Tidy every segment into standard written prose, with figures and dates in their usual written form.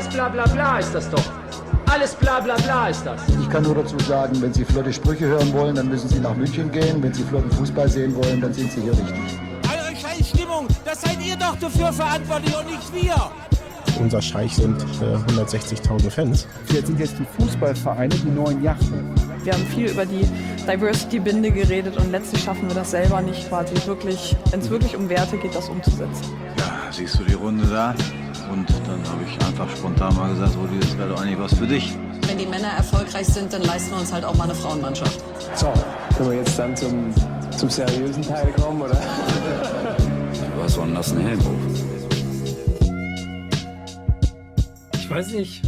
Alles bla bla bla ist das doch. Alles bla bla bla ist das. Ich kann nur dazu sagen, wenn Sie flotte Sprüche hören wollen, dann müssen Sie nach München gehen. Wenn Sie flotten Fußball sehen wollen, dann sind Sie hier richtig. Eure Scheißstimmung, das seid ihr doch dafür verantwortlich und nicht wir. Unser Scheich sind 160.000 Fans. Jetzt sind die Fußballvereine die neuen Yachten. Wir haben viel über die Diversity-Binde geredet und letztlich schaffen wir das selber nicht, quasi wirklich, wenn es wirklich um Werte geht, das umzusetzen. Ja, siehst du die Runde da? Und dann habe ich einfach spontan mal gesagt, Rudi, das wäre doch eigentlich was für dich. Wenn die Männer erfolgreich sind, dann leisten wir uns halt auch mal eine Frauenmannschaft. So, können wir jetzt dann zum seriösen Teil kommen, oder? Was war denn das, ein Helmhof? Ich weiß nicht,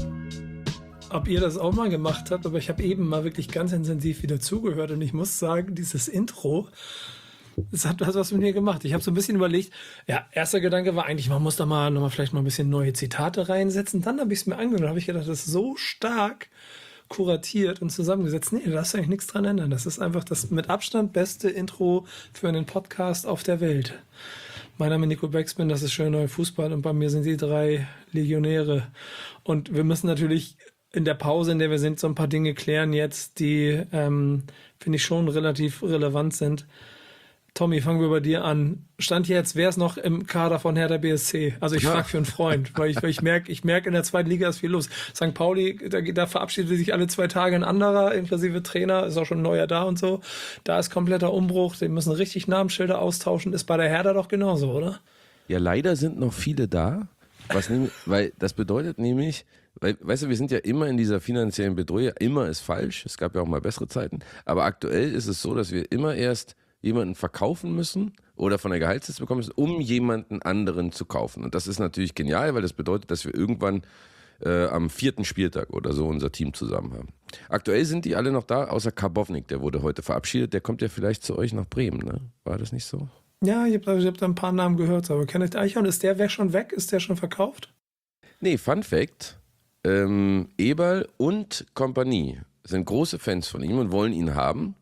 ob ihr das auch mal gemacht habt, aber ich habe eben mal wirklich ganz intensiv wieder zugehört und ich muss sagen, dieses Intro, das hat was mit mir gemacht. Ich habe so ein bisschen überlegt, ja, erster Gedanke war eigentlich, man muss da mal nochmal vielleicht mal ein bisschen neue Zitate reinsetzen. Dann habe ich es mir angehört, habe ich gedacht, das ist so stark kuratiert und zusammengesetzt. Nee, da darfst du eigentlich nichts dran ändern. Das ist einfach das mit Abstand beste Intro für einen Podcast auf der Welt. Mein Name ist Nico Beckspin, das ist Schön Neuer Fußball und bei mir sind die 3 Legionäre. Und wir müssen natürlich in der Pause, in der wir sind, so ein paar Dinge klären jetzt, die, finde ich, schon relativ relevant sind. Tommy, fangen wir bei dir an. Stand jetzt, wer ist noch im Kader von Hertha BSC? Also ich frage für einen Freund, weil ich merke, in der zweiten Liga ist viel los. St. Pauli, da verabschiedet sich alle 2 Tage ein anderer, inklusive Trainer, ist auch schon ein neuer da und so. Da ist kompletter Umbruch, die müssen richtig Namensschilder austauschen. Ist bei der Hertha doch genauso, oder? Ja, leider sind noch viele da, weil das bedeutet nämlich, weißt du, wir sind ja immer in dieser finanziellen Bedrohung, immer ist falsch, es gab ja auch mal bessere Zeiten, aber aktuell ist es so, dass wir immer erst jemanden verkaufen müssen oder von der Gehaltsliste bekommen müssen, um jemanden anderen zu kaufen. Und das ist natürlich genial, weil das bedeutet, dass wir irgendwann am 4. Spieltag oder so unser Team zusammen haben. Aktuell sind die alle noch da, außer Karbovnik, der wurde heute verabschiedet. Der kommt ja vielleicht zu euch nach Bremen, ne? War das nicht so? Ja, ich hab da ein paar Namen gehört, aber Kenneth Eichhorn, ist der schon weg? Ist der schon verkauft? Nee, Fun Fact, Eberl und Kompanie sind große Fans von ihm und wollen ihn haben.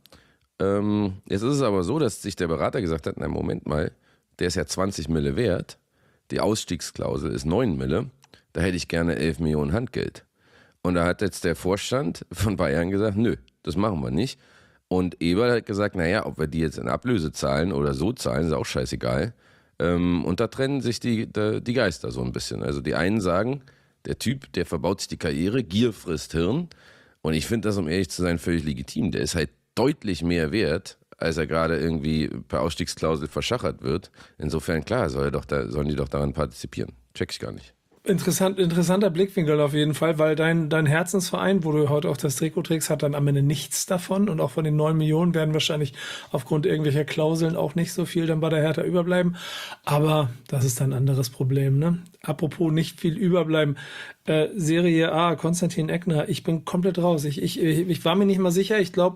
Jetzt ist es aber so, dass sich der Berater gesagt hat, na Moment mal, der ist ja 20 Mille wert, die Ausstiegsklausel ist 9 Mille, da hätte ich gerne 11 Millionen Handgeld. Und da hat jetzt der Vorstand von Bayern gesagt, nö, das machen wir nicht. Und Eberl hat gesagt, naja, ob wir die jetzt in Ablöse zahlen oder so zahlen, ist auch scheißegal. Und da trennen sich die Geister so ein bisschen. Also die einen sagen, der Typ, der verbaut sich die Karriere, Gier frisst Hirn. Und ich finde das, um ehrlich zu sein, völlig legitim. Der ist halt deutlich mehr wert, als er gerade irgendwie per Ausstiegsklausel verschachert wird. Insofern, klar, sollen die doch daran partizipieren. Check ich gar nicht. Interessanter Blickwinkel auf jeden Fall, weil dein Herzensverein, wo du heute auch das Trikot trägst, hat dann am Ende nichts davon und auch von den 9 Millionen werden wahrscheinlich aufgrund irgendwelcher Klauseln auch nicht so viel dann bei der Hertha überbleiben, aber das ist ein anderes Problem, ne? Apropos nicht viel überbleiben, Serie A, Konstantin Eckner, ich bin komplett raus, ich war mir nicht mal sicher, ich glaube,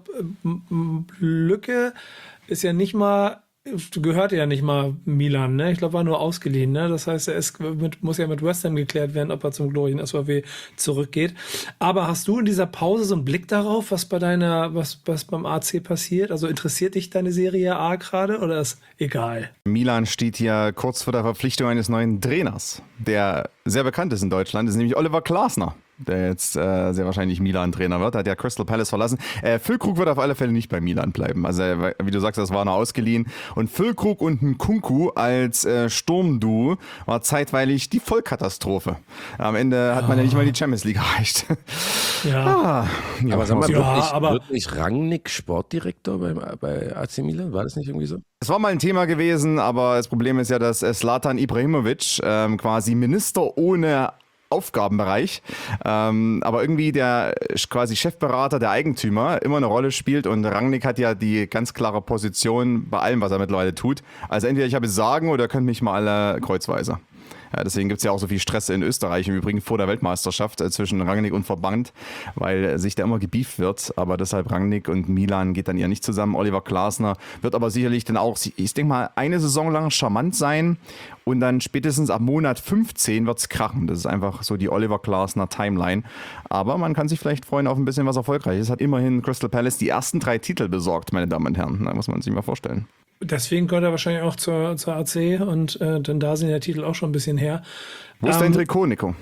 Lücke ist ja nicht mal gehörte ja nicht mal Milan, ne? Ich glaube, war nur ausgeliehen, ne? Das heißt, muss ja mit West Ham geklärt werden, ob er zum glorreichen SVW zurückgeht. Aber hast du in dieser Pause so einen Blick darauf, was beim AC passiert? Also interessiert dich deine Serie A gerade oder ist egal? Milan steht ja kurz vor der Verpflichtung eines neuen Trainers, der sehr bekannt ist in Deutschland, das ist nämlich Oliver Glasner, der jetzt sehr wahrscheinlich Milan-Trainer wird. Hat ja Crystal Palace verlassen. Füllkrug wird auf alle Fälle nicht bei Milan bleiben. Also wie du sagst, das war noch ausgeliehen. Und Füllkrug und Nkunku als Sturmduo war zeitweilig die Vollkatastrophe. Am Ende hat man ja nicht mal die Champions League erreicht. Ja. Aber sag mal, wird nicht Rangnick Sportdirektor bei AC Milan? War das nicht irgendwie so? Es war mal ein Thema gewesen, aber das Problem ist ja, dass Zlatan Ibrahimovic quasi Minister ohne Aufgabenbereich, aber irgendwie der quasi Chefberater der Eigentümer immer eine Rolle spielt und Rangnick hat ja die ganz klare Position bei allem, was er mittlerweile tut. Also entweder ich habe Sagen oder könnt mich mal alle kreuzweise. Ja, deswegen gibt es ja auch so viel Stress in Österreich im Übrigen vor der Weltmeisterschaft zwischen Rangnick und Verband, weil sich da immer gebieft wird. Aber deshalb Rangnick und Milan geht dann eher nicht zusammen. Oliver Glasner wird aber sicherlich dann auch, ich denke mal, eine Saison lang charmant sein und dann spätestens ab Monat 15 wird es krachen. Das ist einfach so die Oliver Glasner Timeline. Aber man kann sich vielleicht freuen auf ein bisschen was Erfolgreiches. Hat immerhin Crystal Palace die ersten 3 Titel besorgt, meine Damen und Herren. Da muss man sich mal vorstellen. Deswegen gehört er wahrscheinlich auch zur AC und denn da sind ja Titel auch schon ein bisschen her. Wo ist dein Trikot, Nico?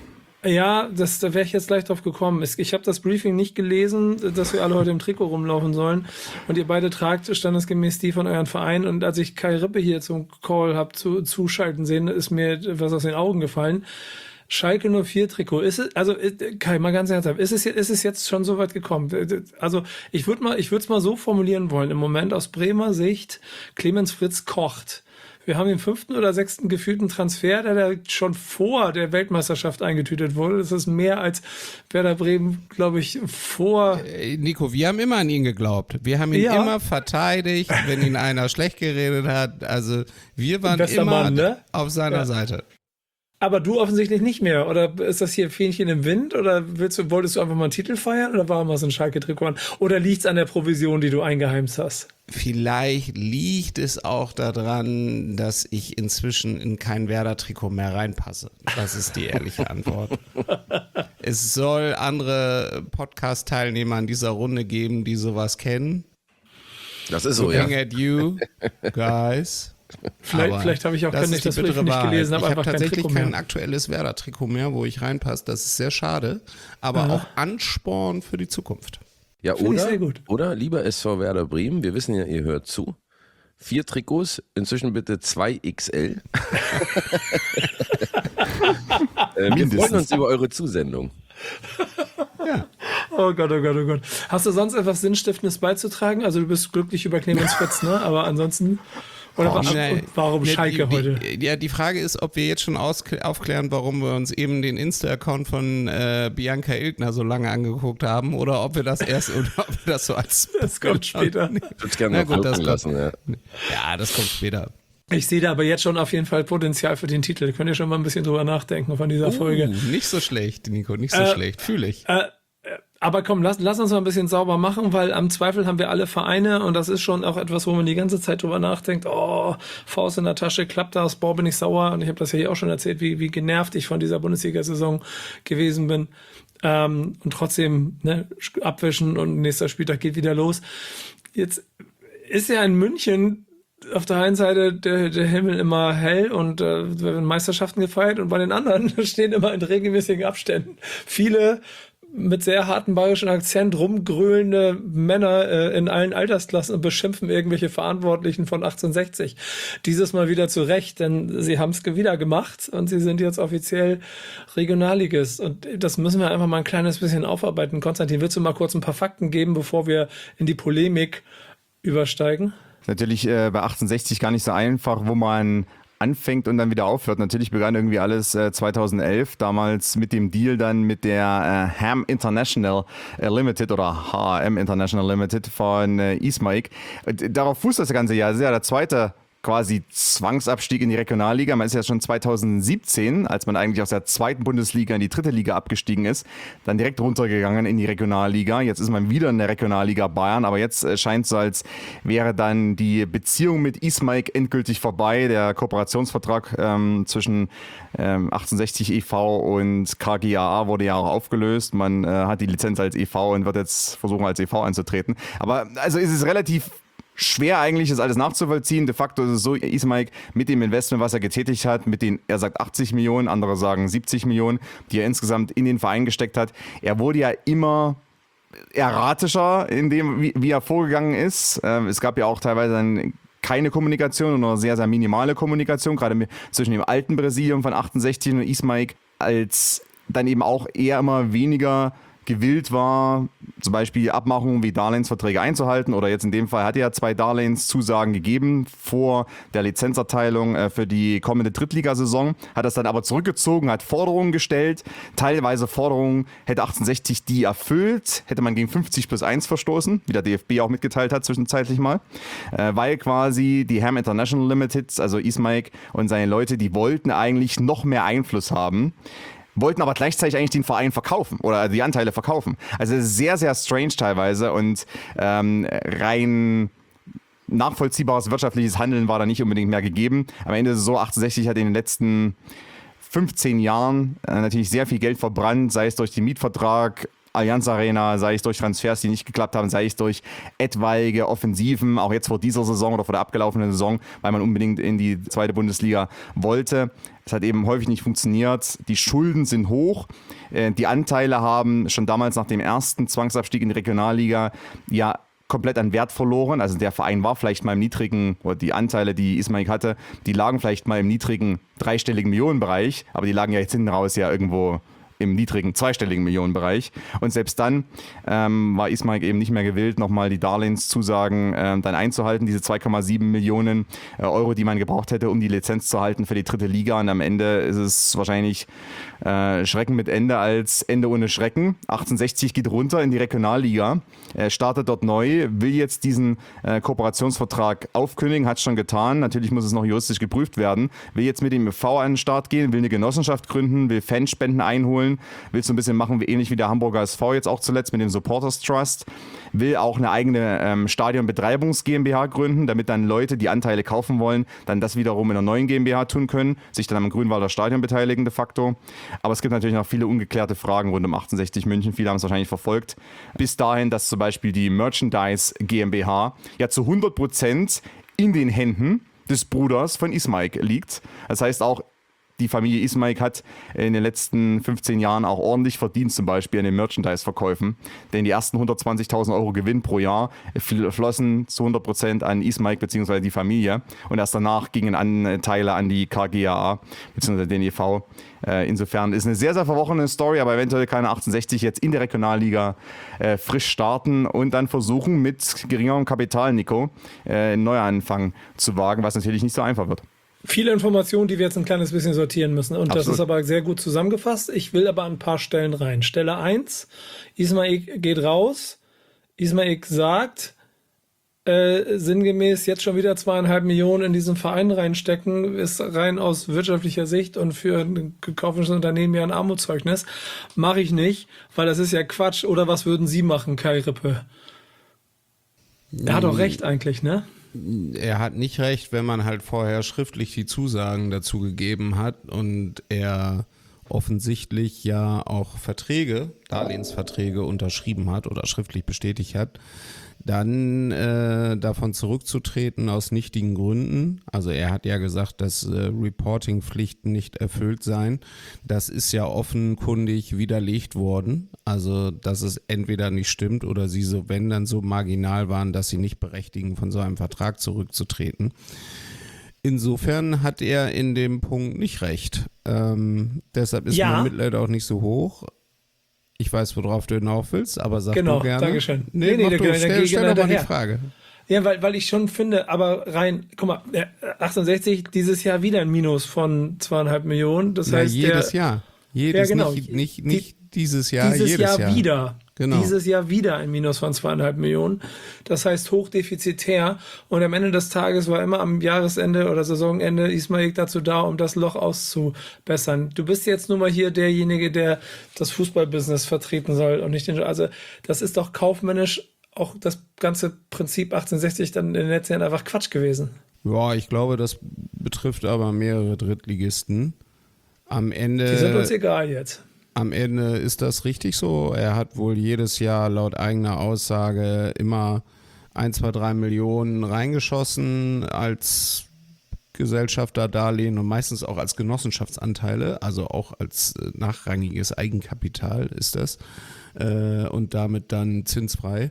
Ja, da wäre ich jetzt gleich drauf gekommen. Ich habe das Briefing nicht gelesen, dass wir alle heute im Trikot rumlaufen sollen. Und ihr beide tragt standesgemäß die von euren Vereinen. Und als ich Kai Rippe hier zum Call habe zuschalten sehen, ist mir was aus den Augen gefallen. Schalke 04 Trikot. Kai, mal ganz ernsthaft, ist es jetzt schon so weit gekommen? Also ich würde es mal so formulieren wollen. Im Moment aus Bremer Sicht, Clemens Fritz kocht. Wir haben den 5. oder 6. gefühlten Transfer, der schon vor der Weltmeisterschaft eingetütet wurde. Das ist mehr als Werder Bremen, glaube ich, vor... Nico, wir haben immer an ihn geglaubt. Wir haben ihn immer verteidigt, wenn ihn einer schlecht geredet hat. Also wir waren immer Mann, ne? Auf seiner Seite. Aber du offensichtlich nicht mehr. Oder ist das hier Fähnchen im Wind? Oder wolltest du einfach mal einen Titel feiern? Oder warum hast du ein Schalke-Trikot an? Oder liegt es an der Provision, die du eingeheimst hast? Vielleicht liegt es auch daran, dass ich inzwischen in kein Werder-Trikot mehr reinpasse. Das ist die ehrliche Antwort. Es soll andere Podcast-Teilnehmer in dieser Runde geben, die sowas kennen. Das ist so, ja. Looking at you, guys. Vielleicht habe ich auch das Briefing nicht gelesen. Ich habe tatsächlich kein aktuelles Werder-Trikot mehr, wo ich reinpasse. Das ist sehr schade, aber auch Ansporn für die Zukunft. Ja, oder lieber SV Werder Bremen, wir wissen ja, ihr hört zu. 4 Trikots, inzwischen bitte 2XL. Wir freuen uns über eure Zusendung. Ja. Oh Gott, oh Gott, oh Gott. Hast du sonst etwas Sinnstiftendes beizutragen? Also du bist glücklich über Clemens Fritz, ne? Aber ansonsten... Oder warum Schalke heute? Die Frage ist, ob wir jetzt schon aufklären, warum wir uns eben den Insta-Account von Bianca Ilgner so lange angeguckt haben oder ob wir das so als... Das kommt später. Ich würde es gerne noch gucken lassen. Ja, das kommt später. Ich sehe da aber jetzt schon auf jeden Fall Potenzial für den Titel. Könnt ihr schon mal ein bisschen drüber nachdenken von dieser Folge. Nicht so schlecht, Nico, nicht so schlecht. Fühle ich. Aber komm, lass uns mal ein bisschen sauber machen, weil am Zweifel haben wir alle Vereine und das ist schon auch etwas, wo man die ganze Zeit drüber nachdenkt, Faust in der Tasche, klappt das, bin ich sauer. Und ich habe das ja hier auch schon erzählt, wie genervt ich von dieser Bundesliga-Saison gewesen bin. Und trotzdem abwischen und nächster Spieltag geht wieder los. Jetzt ist ja in München auf der einen Seite der Himmel immer hell und werden Meisterschaften gefeiert und bei den anderen stehen immer in regelmäßigen Abständen viele mit sehr hartem bayerischen Akzent rumgröhlende Männer in allen Altersklassen und beschimpfen irgendwelche Verantwortlichen von 1860. Dieses Mal wieder zu Recht, denn sie haben es wieder gemacht und sie sind jetzt offiziell Regionalligist. Und das müssen wir einfach mal ein kleines bisschen aufarbeiten. Konstantin, willst du mal kurz ein paar Fakten geben, bevor wir in die Polemik übersteigen? Natürlich bei 1860 gar nicht so einfach, wo man anfängt und dann wieder aufhört. Natürlich begann irgendwie alles 2011, damals mit dem Deal dann mit der Ham International Limited oder HM International Limited von Ismaik. Darauf fußt das ganze Jahr. Das ist ja der zweite quasi Zwangsabstieg in die Regionalliga. Man ist ja schon 2017, als man eigentlich aus der zweiten Bundesliga in die dritte Liga abgestiegen ist, dann direkt runtergegangen in die Regionalliga. Jetzt ist man wieder in der Regionalliga Bayern, aber jetzt scheint es so, als wäre dann die Beziehung mit Ismaik endgültig vorbei. Der Kooperationsvertrag zwischen 1860 e.V. und KGaA wurde ja auch aufgelöst. Man hat die Lizenz als e.V. und wird jetzt versuchen, als e.V. anzutreten. Aber also ist es relativ schwer eigentlich, das alles nachzuvollziehen. De facto ist es so, Ismaik mit dem Investment, was er getätigt hat, mit den, er sagt 80 Millionen, andere sagen 70 Millionen, die er insgesamt in den Verein gesteckt hat. Er wurde ja immer erratischer in dem, wie er vorgegangen ist. Es gab ja auch teilweise dann keine Kommunikation oder sehr, sehr minimale Kommunikation, gerade zwischen dem alten Präsidium von 1860 und Ismaik, als dann eben auch eher immer weniger gewillt war, zum Beispiel Abmachungen wie Darlehensverträge einzuhalten, oder jetzt in dem Fall hat er 2 Darlehenszusagen gegeben vor der Lizenzerteilung für die kommende Drittligasaison, hat das dann aber zurückgezogen, hat Forderungen gestellt, teilweise Forderungen hätte 1860 die erfüllt, hätte man gegen 50+1 verstoßen, wie der DFB auch mitgeteilt hat zwischenzeitlich mal, weil quasi die Ham International Limited, also Ismaik und seine Leute, die wollten eigentlich noch mehr Einfluss haben, wollten aber gleichzeitig eigentlich den Verein verkaufen oder die Anteile verkaufen. Also sehr, sehr strange teilweise und rein nachvollziehbares wirtschaftliches Handeln war da nicht unbedingt mehr gegeben. Am Ende ist es so, 1860 hat in den letzten 15 Jahren natürlich sehr viel Geld verbrannt, sei es durch den Mietvertrag Allianz Arena, sei es durch Transfers, die nicht geklappt haben, sei es durch etwaige Offensiven, auch jetzt vor dieser Saison oder vor der abgelaufenen Saison, weil man unbedingt in die zweite Bundesliga wollte. Es hat eben häufig nicht funktioniert. Die Schulden sind hoch. Die Anteile haben schon damals nach dem ersten Zwangsabstieg in die Regionalliga ja komplett an Wert verloren. Also der Verein war vielleicht mal im niedrigen, oder die Anteile, die Ismaik hatte, die lagen vielleicht mal im niedrigen dreistelligen Millionenbereich, aber die lagen ja jetzt hinten raus ja irgendwo im niedrigen zweistelligen Millionenbereich. Und selbst dann war Ismaik eben nicht mehr gewillt, nochmal die Darlehenszusagen dann einzuhalten, diese 2,7 Millionen Euro, die man gebraucht hätte, um die Lizenz zu halten für die dritte Liga. Und am Ende ist es wahrscheinlich Schrecken mit Ende als Ende ohne Schrecken. 1860 geht runter in die Regionalliga, startet dort neu, will jetzt diesen Kooperationsvertrag aufkündigen, hat es schon getan. Natürlich muss es noch juristisch geprüft werden. Will jetzt mit dem e.V. an den Start gehen, will eine Genossenschaft gründen, will Fanspenden einholen, will so ein bisschen machen, ähnlich wie der Hamburger SV jetzt auch zuletzt mit dem Supporters Trust, will auch eine eigene Stadionbetreibungs GmbH gründen, damit dann Leute, die Anteile kaufen wollen, dann das wiederum in einer neuen GmbH tun können, sich dann am Grünwalder Stadion beteiligen de facto. Aber es gibt natürlich noch viele ungeklärte Fragen rund um 1860 München. Viele haben es wahrscheinlich verfolgt. Bis dahin, dass zum Beispiel die Merchandise GmbH ja zu 100% in den Händen des Bruders von Ismaik liegt. Das heißt auch, die Familie Ismaik hat in den letzten 15 Jahren auch ordentlich verdient, zum Beispiel an den Merchandise-Verkäufen. Denn die ersten 120.000 Euro Gewinn pro Jahr flossen zu 100% an Ismaik bzw. die Familie. Und erst danach gingen Anteile an die KGaA bzw. den e.V. Insofern ist eine sehr, sehr verworrene Story, aber eventuell kann 1860 jetzt in der Regionalliga frisch starten und dann versuchen, mit geringerem Kapital, Nico, einen Neuanfang zu wagen, was natürlich nicht so einfach wird. Viele Informationen, die wir jetzt ein kleines bisschen sortieren müssen. Und Absolut. Das ist aber sehr gut zusammengefasst. Ich will aber an ein paar Stellen rein. Stelle 1, Ismaik geht raus. Ismaik sagt, sinngemäß jetzt schon wieder 2,5 Millionen in diesen Verein reinstecken, ist rein aus wirtschaftlicher Sicht und für ein gekauftes Unternehmen ja ein Armutszeugnis. Mache ich nicht, weil das ist ja Quatsch. Oder was würden Sie machen, Kai Rippe? Er hat auch recht eigentlich, ne? Er hat nicht recht, wenn man halt vorher schriftlich die Zusagen dazu gegeben hat und er offensichtlich ja auch Darlehensverträge unterschrieben hat oder schriftlich bestätigt hat, dann davon zurückzutreten aus nichtigen Gründen. Also er hat ja gesagt, dass Reporting-Pflichten nicht erfüllt seien. Das ist ja offenkundig widerlegt worden. Also dass es entweder nicht stimmt oder sie so, wenn dann so marginal waren, dass sie nicht berechtigen, von so einem Vertrag zurückzutreten. Insofern hat er in dem Punkt nicht recht. Deshalb ist mein Mitleid auch nicht so hoch. Ich weiß, worauf du hinauf willst, aber sag du gerne. Dankeschön. Nee, stell doch mal die Frage. Ja, weil ich schon finde, aber rein, guck mal, 1860 dieses Jahr wieder ein Minus von 2,5 Millionen. Das heißt, jedes Jahr. Jedes, ja, genau. Nicht dieses Jahr, jedes Jahr wieder. Genau. Dieses Jahr wieder ein Minus von 2,5 Millionen. Das heißt hochdefizitär. Und am Ende des Tages war immer am Jahresende oder Saisonende Ismaik dazu da, um das Loch auszubessern. Du bist jetzt nun mal hier derjenige, der das Fußballbusiness vertreten soll und nicht den. Also das ist doch kaufmännisch auch das ganze Prinzip 1860 dann in den letzten Jahren einfach Quatsch gewesen. Ja, ich glaube, das betrifft aber mehrere Drittligisten. Am Ende. Die sind uns egal jetzt. Am Ende ist das richtig so. Er hat wohl jedes Jahr laut eigener Aussage immer 1, 2, 3 Millionen reingeschossen als Gesellschafterdarlehen und meistens auch als Genossenschaftsanteile, also auch als nachrangiges Eigenkapital ist das und damit dann zinsfrei.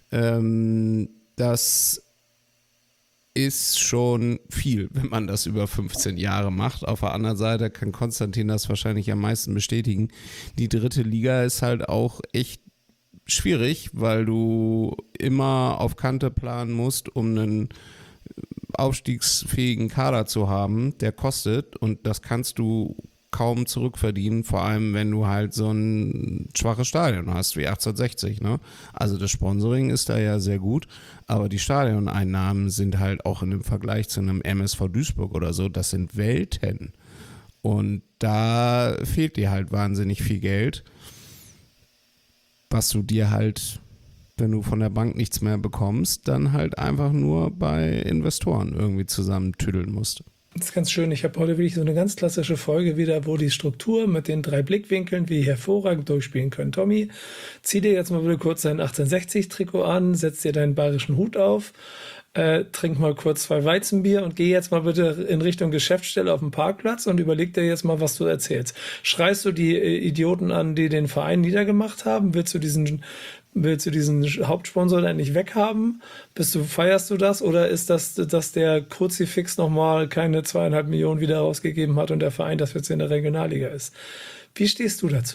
Das ist schon viel, wenn man das über 15 Jahre macht. Auf der anderen Seite kann Konstantin das wahrscheinlich am meisten bestätigen. Die dritte Liga ist halt auch echt schwierig, weil du immer auf Kante planen musst, um einen aufstiegsfähigen Kader zu haben, der kostet und das kannst du kaum zurückverdienen, vor allem wenn du halt so ein schwaches Stadion hast wie 1860. Ne? Also das Sponsoring ist da ja sehr gut, aber die Stadioneinnahmen sind halt auch in dem Vergleich zu einem MSV Duisburg oder so, das sind Welten. Und da fehlt dir halt wahnsinnig viel Geld, was du dir halt, wenn du von der Bank nichts mehr bekommst, dann halt einfach nur bei Investoren irgendwie zusammentüddeln musst. Das ist ganz schön. Ich habe heute wirklich so eine ganz klassische Folge wieder, wo die Struktur mit den 3 Blickwinkeln wir hervorragend durchspielen können. Tommy, zieh dir jetzt mal bitte kurz dein 1860-Trikot an, setz dir deinen bayerischen Hut auf, trink mal kurz 2 Weizenbier und geh jetzt mal bitte in Richtung Geschäftsstelle auf den Parkplatz und überleg dir jetzt mal, was du erzählst. Schreist du die Idioten an, die den Verein niedergemacht haben? Willst du diesen Hauptsponsor endlich weghaben? Feierst du das? Oder ist das, dass der Kruzifix nochmal keine 2,5 Millionen wieder rausgegeben hat und der Verein das jetzt in der Regionalliga ist? Wie stehst du dazu?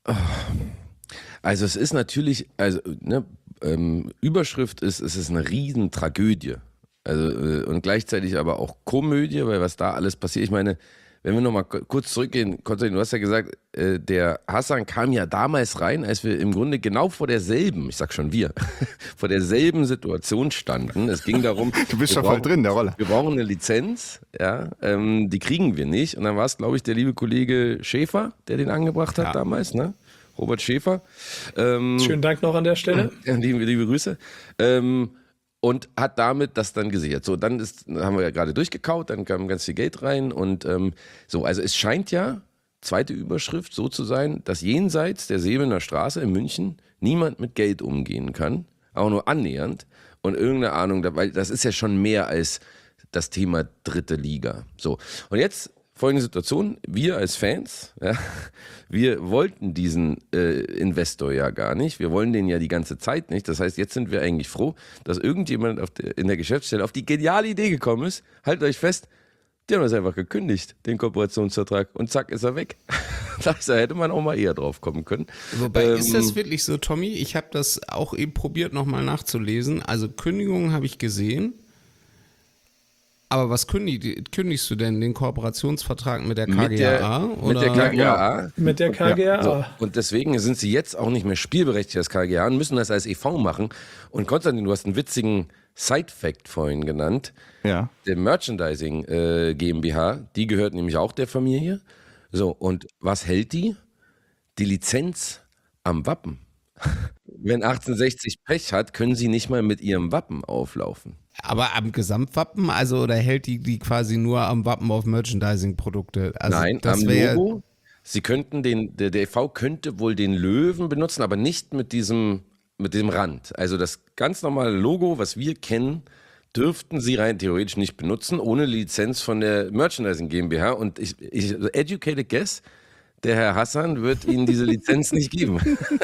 Also es ist natürlich, Überschrift ist, es ist eine Riesentragödie. Also, und gleichzeitig aber auch Komödie, weil was da alles passiert. Ich meine, wenn wir nochmal kurz zurückgehen, Konstantin, du hast ja gesagt, der Hassan kam ja damals rein, als wir im Grunde genau vor derselben, ich sag schon vor derselben Situation standen. Es ging darum, du bist schon voll drin, der Rolle. Wir brauchen eine Lizenz, ja, die kriegen wir nicht. Und dann war es, glaube ich, der liebe Kollege Schäfer, der den angebracht hat damals, ne? Robert Schäfer. Schönen Dank noch an der Stelle. Liebe Grüße. Und hat damit das dann gesichert. So, dann haben wir ja gerade durchgekaut, dann kam ganz viel Geld rein und also es scheint ja, zweite Überschrift, so zu sein, dass jenseits der Sebener Straße in München niemand mit Geld umgehen kann, auch nur annähernd und irgendeine Ahnung, weil das ist ja schon mehr als das Thema 3. Liga. So, und jetzt folgende Situation, wir als Fans, ja, wir wollten diesen Investor ja gar nicht, wir wollen den ja die ganze Zeit nicht, das heißt, jetzt sind wir eigentlich froh, dass irgendjemand in der Geschäftsstelle auf die geniale Idee gekommen ist, haltet euch fest, die haben das einfach gekündigt, den Kooperationsvertrag, und zack, ist er weg. Da hätte man auch mal eher drauf kommen können. Wobei, ist das wirklich so, Tommy? Ich habe das auch eben probiert, nochmal nachzulesen, also Kündigungen habe ich gesehen. Aber was kündigst du denn? Den Kooperationsvertrag mit der KGaA? Mit der KGaA. Mit der KGaA. Ja, so. Und deswegen sind sie jetzt auch nicht mehr spielberechtigt als KGaA und müssen das als e.V. machen. Und Konstantin, du hast einen witzigen Side-Fact vorhin genannt. Ja. Der Merchandising GmbH, die gehört nämlich auch der Familie. So, und was hält die? Die Lizenz am Wappen. Wenn 1860 Pech hat, können sie nicht mal mit ihrem Wappen auflaufen. Aber am Gesamtwappen, also, oder hält die quasi nur am Wappen auf Merchandising-Produkte? Also, nein, am Logo. Sie könnten der e.V. könnte wohl den Löwen benutzen, aber nicht mit diesem Rand. Also das ganz normale Logo, was wir kennen, dürften sie rein theoretisch nicht benutzen, ohne Lizenz von der Merchandising GmbH. Und ich educated guess, der Herr Hassan wird Ihnen diese Lizenz nicht geben.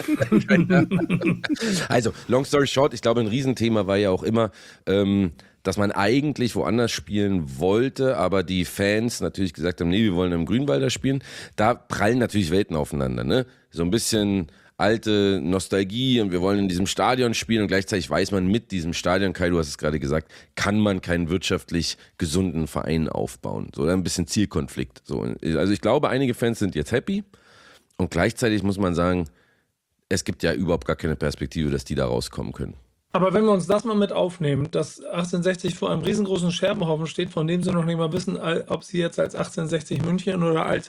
Also, long story short, ich glaube, ein Riesenthema war ja auch immer, dass man eigentlich woanders spielen wollte, aber die Fans natürlich gesagt haben, nee, wir wollen im Grünwalder spielen. Da prallen natürlich Welten aufeinander, ne? So ein bisschen alte Nostalgie und wir wollen in diesem Stadion spielen und gleichzeitig weiß man, mit diesem Stadion, Kai, du hast es gerade gesagt, kann man keinen wirtschaftlich gesunden Verein aufbauen. So ein bisschen Zielkonflikt. So, also ich glaube, einige Fans sind jetzt happy und gleichzeitig muss man sagen, es gibt ja überhaupt gar keine Perspektive, dass die da rauskommen können. Aber wenn wir uns das mal mit aufnehmen, dass 1860 vor einem riesengroßen Scherbenhaufen steht, von dem sie noch nicht mal wissen, ob sie jetzt als 1860 München oder als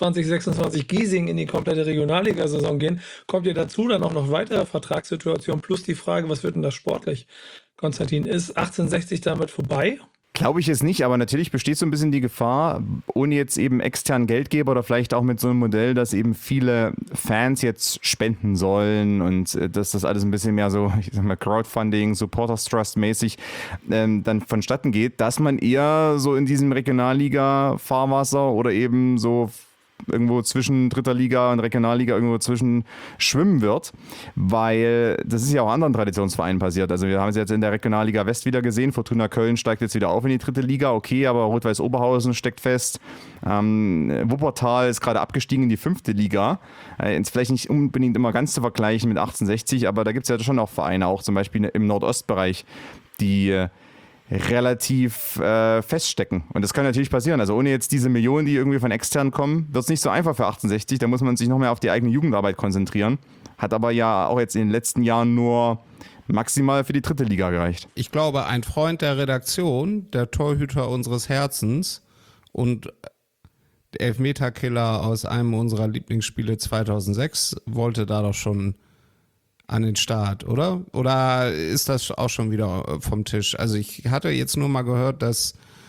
2026 Giesing in die komplette Regionalliga-Saison gehen, kommt ja dazu dann auch noch weitere Vertragssituationen plus die Frage, was wird denn das sportlich? Konstantin, ist 1860 damit vorbei? Glaube ich jetzt nicht, aber natürlich besteht so ein bisschen die Gefahr, ohne jetzt eben externen Geldgeber oder vielleicht auch mit so einem Modell, dass eben viele Fans jetzt spenden sollen und dass das alles ein bisschen mehr so, ich sag mal, Crowdfunding, Supporters Trust mäßig dann vonstatten geht, dass man eher so in diesem Regionalliga-Fahrwasser oder eben so irgendwo zwischen 3. Liga und Regionalliga irgendwo zwischen schwimmen wird, weil das ist ja auch anderen Traditionsvereinen passiert. Also wir haben es jetzt in der Regionalliga West wieder gesehen, Fortuna Köln steigt jetzt wieder auf in die 3. Liga, okay, aber Rot-Weiß Oberhausen steckt fest. Wuppertal ist gerade abgestiegen in die 5. Liga. Ist vielleicht nicht unbedingt immer ganz zu vergleichen mit 1860, aber da gibt es ja schon auch Vereine, auch zum Beispiel im Nordostbereich, die relativ feststecken. Und das kann natürlich passieren. Also ohne jetzt diese Millionen, die irgendwie von extern kommen, wird es nicht so einfach für 1860. Da muss man sich noch mehr auf die eigene Jugendarbeit konzentrieren. Hat aber ja auch jetzt in den letzten Jahren nur maximal für die 3. Liga gereicht. Ich glaube, ein Freund der Redaktion, der Torhüter unseres Herzens und Elfmeterkiller aus einem unserer Lieblingsspiele 2006 wollte da doch schon an den Start, oder? Oder ist das auch schon wieder vom Tisch? Also ich hatte jetzt nur mal gehört, dass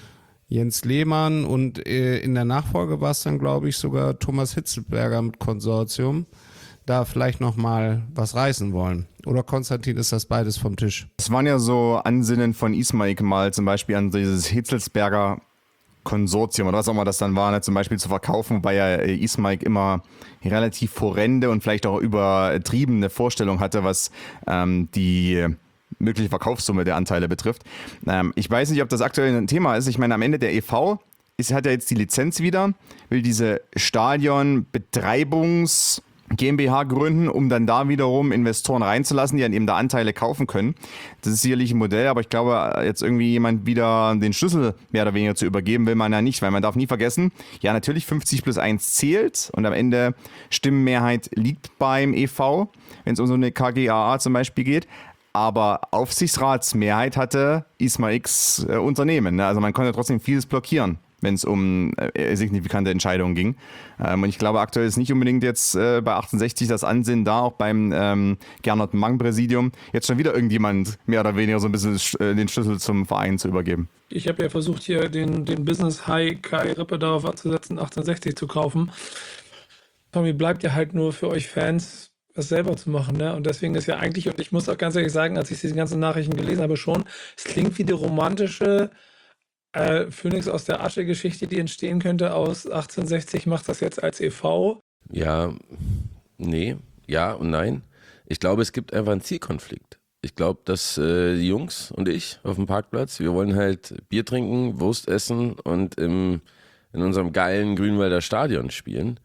Jens Lehmann und in der Nachfolge war es dann, glaube ich, sogar Thomas Hitzelsberger mit Konsortium, da vielleicht nochmal was reißen wollen. Oder Konstantin, ist das beides vom Tisch? Es waren ja so Ansinnen von Ismaik mal zum Beispiel an dieses Hitzelsberger Konsortium oder was auch immer das dann war, ne, zum Beispiel zu verkaufen, wobei ja Ismaik immer relativ horrende und vielleicht auch übertriebene Vorstellung hatte, was die mögliche Verkaufssumme der Anteile betrifft. Ich weiß nicht, ob das aktuell ein Thema ist. Ich meine, am Ende der e.V. hat ja jetzt die Lizenz wieder, will diese Stadionbetreibungs GmbH gründen, um dann da wiederum Investoren reinzulassen, die dann eben da Anteile kaufen können. Das ist sicherlich ein Modell, aber ich glaube, jetzt irgendwie jemand wieder den Schlüssel mehr oder weniger zu übergeben, will man ja nicht, weil man darf nie vergessen, ja natürlich 50+1 zählt und am Ende Stimmenmehrheit liegt beim e.V., wenn es um so eine KGaA zum Beispiel geht, aber Aufsichtsratsmehrheit hatte Ismaiks Unternehmen. Ne? Also man konnte trotzdem vieles blockieren, wenn es um signifikante Entscheidungen ging. Und ich glaube, aktuell ist nicht unbedingt jetzt bei 68 das Ansinnen da, auch beim Gernot Mang-Präsidium, jetzt schon wieder irgendjemand mehr oder weniger so ein bisschen den Schlüssel zum Verein zu übergeben. Ich habe ja versucht, hier den Business High Kai Rippe darauf anzusetzen, 1860 zu kaufen. Tommy, bleibt ja halt nur für euch Fans, das selber zu machen, ne? Und deswegen ist ja eigentlich, und ich muss auch ganz ehrlich sagen, als ich diese ganzen Nachrichten gelesen habe, schon, es klingt wie die romantische Phönix aus der Asche-Geschichte, die entstehen könnte aus 1860, macht das jetzt als e.V. Ja, nee, ja und nein. Ich glaube, es gibt einfach einen Zielkonflikt. Ich glaube, dass die Jungs und ich auf dem Parkplatz, wir wollen halt Bier trinken, Wurst essen und in unserem geilen Grünwalder Stadion spielen.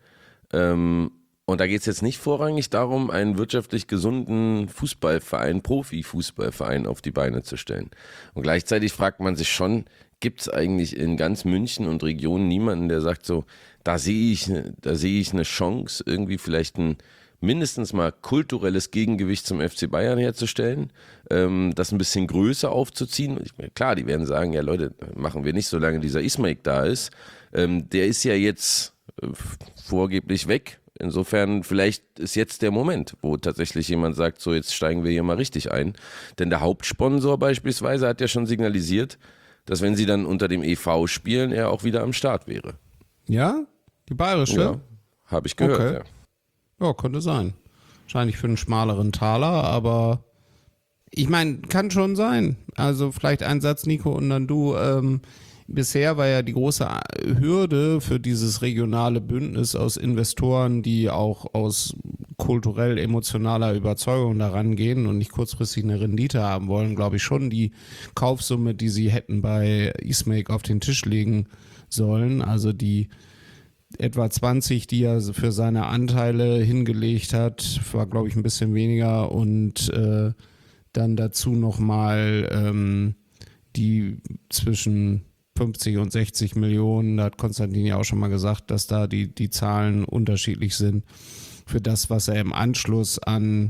Und da geht es jetzt nicht vorrangig darum, einen wirtschaftlich gesunden Fußballverein, Profifußballverein auf die Beine zu stellen. Und gleichzeitig fragt man sich schon, gibt es eigentlich in ganz München und Regionen niemanden, der sagt so, da sehe ich eine Chance, irgendwie vielleicht ein mindestens mal kulturelles Gegengewicht zum FC Bayern herzustellen, das ein bisschen größer aufzuziehen. Klar, die werden sagen, ja Leute, machen wir nicht, solange dieser Ismaik da ist. Der ist ja jetzt vorgeblich weg. Insofern, vielleicht ist jetzt der Moment, wo tatsächlich jemand sagt, so jetzt steigen wir hier mal richtig ein. Denn der Hauptsponsor beispielsweise hat ja schon signalisiert, dass wenn sie dann unter dem e.V. spielen, er auch wieder am Start wäre. Ja? Die bayerische? Ja, habe ich gehört, okay. Ja, könnte sein. Wahrscheinlich für einen schmaleren Taler, aber ich meine, kann schon sein. Also vielleicht ein Satz, Nico, und dann du. Bisher war ja die große Hürde für dieses regionale Bündnis aus Investoren, die auch aus kulturell-emotionaler Überzeugung daran gehen und nicht kurzfristig eine Rendite haben wollen, glaube ich schon die Kaufsumme, die sie hätten bei Ismaik auf den Tisch legen sollen. Also die etwa 20, die er für seine Anteile hingelegt hat, war glaube ich ein bisschen weniger und dann dazu nochmal die zwischen 50 und 60 Millionen, da hat Konstantin ja auch schon mal gesagt, dass da die Zahlen unterschiedlich sind für das, was er im Anschluss an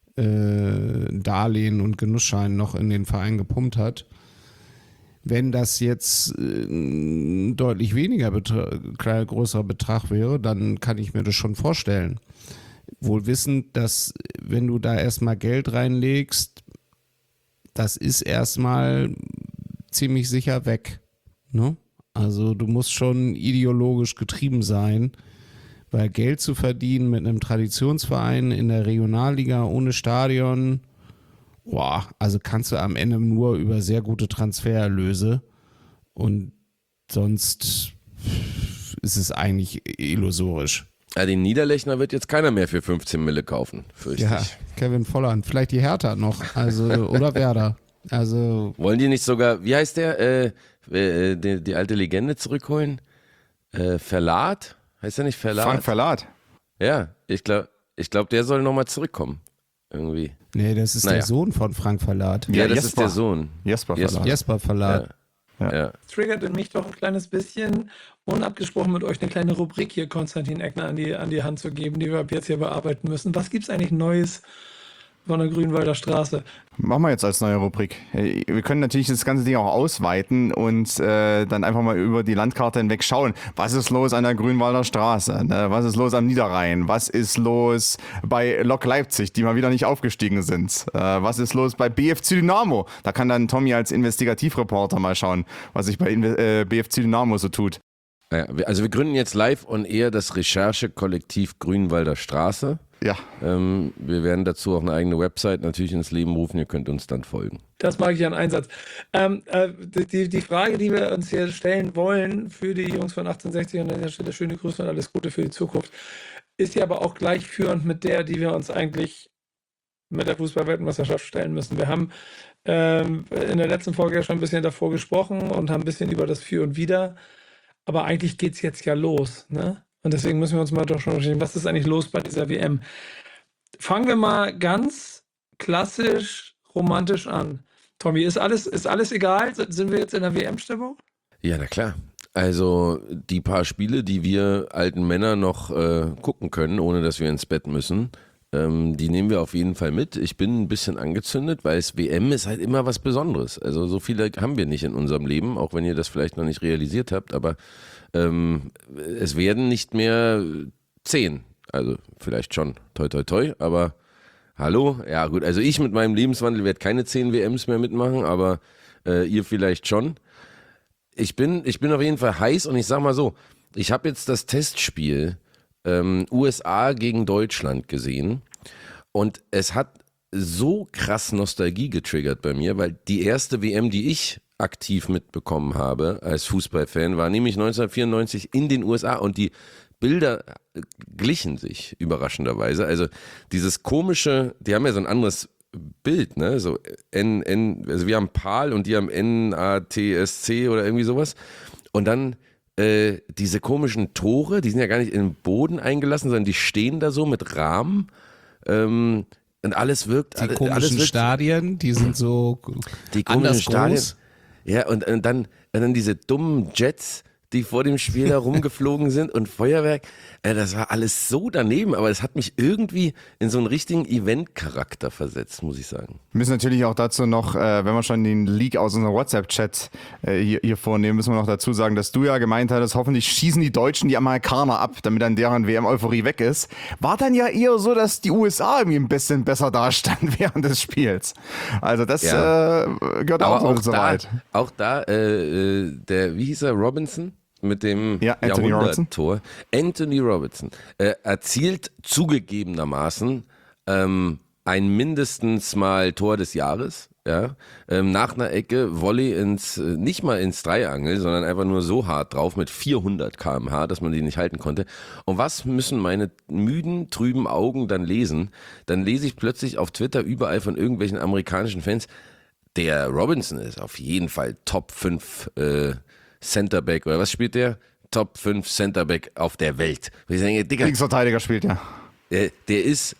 Darlehen und Genussscheinen noch in den Verein gepumpt hat. Wenn das jetzt ein deutlich weniger größerer Betrag wäre, dann kann ich mir das schon vorstellen. Wohl wissend, dass wenn du da erstmal Geld reinlegst, das ist erstmal ziemlich sicher weg. Ne? Also du musst schon ideologisch getrieben sein, weil Geld zu verdienen mit einem Traditionsverein in der Regionalliga ohne Stadion, also kannst du am Ende nur über sehr gute Transfererlöse und sonst ist es eigentlich illusorisch. Ja, den Niederlechner wird jetzt keiner mehr für 15 Mille kaufen, fürchte ich. Kevin Volland, vielleicht die Hertha noch, also oder Werder. Also wollen die nicht sogar, wie heißt der, die alte Legende zurückholen? Verlat? Heißt der nicht Verlat? Frank Verlat. Ja, ich glaub, der soll nochmal zurückkommen. Irgendwie. Nee, das ist der Sohn von Frank Verlat. Ja, das ist der Sohn. Jesper Verlat. Jesper Verlat. Ja. Triggert in mich doch ein kleines bisschen, unabgesprochen mit euch eine kleine Rubrik hier, Konstantin Eckner, an die Hand zu geben, die wir ab jetzt hier bearbeiten müssen. Was gibt es eigentlich Neues von der Grünwalder Straße. Machen wir jetzt als neue Rubrik. Wir können natürlich das ganze Ding auch ausweiten und dann einfach mal über die Landkarte hinweg schauen. Was ist los an der Grünwalder Straße? Ne? Was ist los am Niederrhein? Was ist los bei Lok Leipzig, die mal wieder nicht aufgestiegen sind? Was ist los bei BFC Dynamo? Da kann dann Tommy als Investigativreporter mal schauen, was sich bei BFC Dynamo so tut. Ja, also wir gründen jetzt live on air das Recherchekollektiv Grünwalder Straße. Ja. Wir werden dazu auch eine eigene Website natürlich ins Leben rufen. Ihr könnt uns dann folgen. Das mag ich an Einsatz. Die Frage, die wir uns hier stellen wollen für die Jungs von 1860 und an der Stelle schöne Grüße und alles Gute für die Zukunft, ist ja aber auch gleichführend mit der, die wir uns eigentlich mit der Fußball-Weltmeisterschaft stellen müssen. Wir haben in der letzten Folge ja schon ein bisschen davor gesprochen und haben ein bisschen über das Für und Wider. Aber eigentlich geht es jetzt ja los, ne? Und deswegen müssen wir uns mal doch schon verstehen, was ist eigentlich los bei dieser WM? Fangen wir mal ganz klassisch romantisch an. Tommy, ist alles egal? Sind wir jetzt in der WM-Stimmung? Ja, na klar. Also die paar Spiele, die wir alten Männer noch gucken können, ohne dass wir ins Bett müssen, die nehmen wir auf jeden Fall mit. Ich bin ein bisschen angezündet, weil es WM ist halt immer was Besonderes. Also so viele haben wir nicht in unserem Leben, auch wenn ihr das vielleicht noch nicht realisiert habt, aber es werden nicht mehr 10. Also vielleicht schon, toi toi toi, aber hallo? Ja gut, also ich mit meinem Lebenswandel werde keine 10 WMs mehr mitmachen, aber ihr vielleicht schon. Ich bin auf jeden Fall heiß und ich sag mal so, ich habe jetzt das Testspiel USA gegen Deutschland gesehen und es hat so krass Nostalgie getriggert bei mir, weil die erste WM, die ich aktiv mitbekommen habe als Fußballfan, war nämlich 1994 in den USA und die Bilder glichen sich überraschenderweise. Also dieses komische, die haben ja so ein anderes Bild, ne? So also wir haben PAL und die haben NATSC oder irgendwie sowas. Und dann diese komischen Tore, die sind ja gar nicht in den Boden eingelassen, sondern die stehen da so mit Rahmen. Und alles wirkt. Die komischen Stadien, die sind so die komischen Stadien. Groß. Ja, und dann diese dummen Jets, die vor dem Spiel da rumgeflogen sind und Feuerwerk. Das war alles so daneben, aber es hat mich irgendwie in so einen richtigen Event-Charakter versetzt, muss ich sagen. Wir müssen natürlich auch dazu noch, wenn wir schon den Leak aus unserem WhatsApp-Chat hier vornehmen, müssen wir noch dazu sagen, dass du ja gemeint hattest, hoffentlich schießen die Deutschen die Amerikaner ab, damit dann deren WM-Euphorie weg ist. War dann ja eher so, dass die USA irgendwie ein bisschen besser dastanden während des Spiels. Also das gehört auch so weit. Auch da, der, wie hieß er, Robinson? Mit dem Anthony Jahrhunderttor. Anthony Robinson erzielt zugegebenermaßen ein mindestens mal Tor des Jahres. Ja? Nach einer Ecke, Volley nicht mal ins Dreiangel, sondern einfach nur so hart drauf mit 400 km/h, dass man die nicht halten konnte. Und was müssen meine müden, trüben Augen dann lesen? Dann lese ich plötzlich auf Twitter überall von irgendwelchen amerikanischen Fans, der Robinson ist auf jeden Fall Top 5 Centerback, oder was spielt der? Top 5 Centerback auf der Welt. Ich denke, Digga, Linksverteidiger spielt, ja. Der ist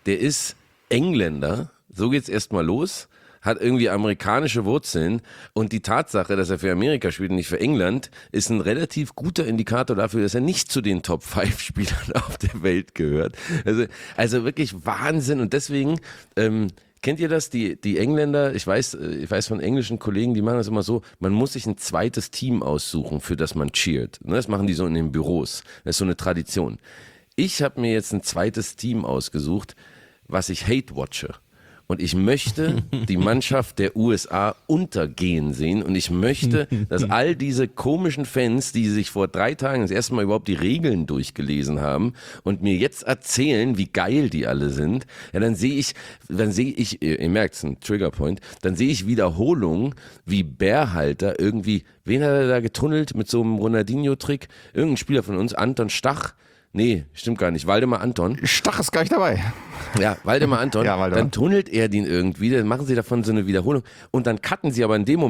Engländer, so geht's erstmal los, hat irgendwie amerikanische Wurzeln und die Tatsache, dass er für Amerika spielt und nicht für England, ist ein relativ guter Indikator dafür, dass er nicht zu den Top 5 Spielern auf der Welt gehört. Also wirklich Wahnsinn und deswegen kennt ihr das? Die Engländer, ich weiß von englischen Kollegen, die machen das immer so, man muss sich ein zweites Team aussuchen, für das man cheert. Das machen die so in den Büros. Das ist so eine Tradition. Ich habe mir jetzt ein zweites Team ausgesucht, was ich hate-watche. Und ich möchte die Mannschaft der USA untergehen sehen und ich möchte, dass all diese komischen Fans, die sich vor 3 Tagen das erste Mal überhaupt die Regeln durchgelesen haben und mir jetzt erzählen, wie geil die alle sind, ja, dann sehe ich, ihr merkt es, ein Triggerpoint, dann sehe ich Wiederholungen, wie Bärhalter irgendwie, wen hat er da getunnelt mit so einem Ronaldinho-Trick? Irgendein Spieler von uns, Anton Stach. Nee, stimmt gar nicht. Waldemar Anton. Stach ist gar nicht dabei. Ja, Waldemar Anton. Ja, Waldemar. Dann tunnelt er den irgendwie, dann machen sie davon so eine Wiederholung und dann cutten sie aber in dem Moment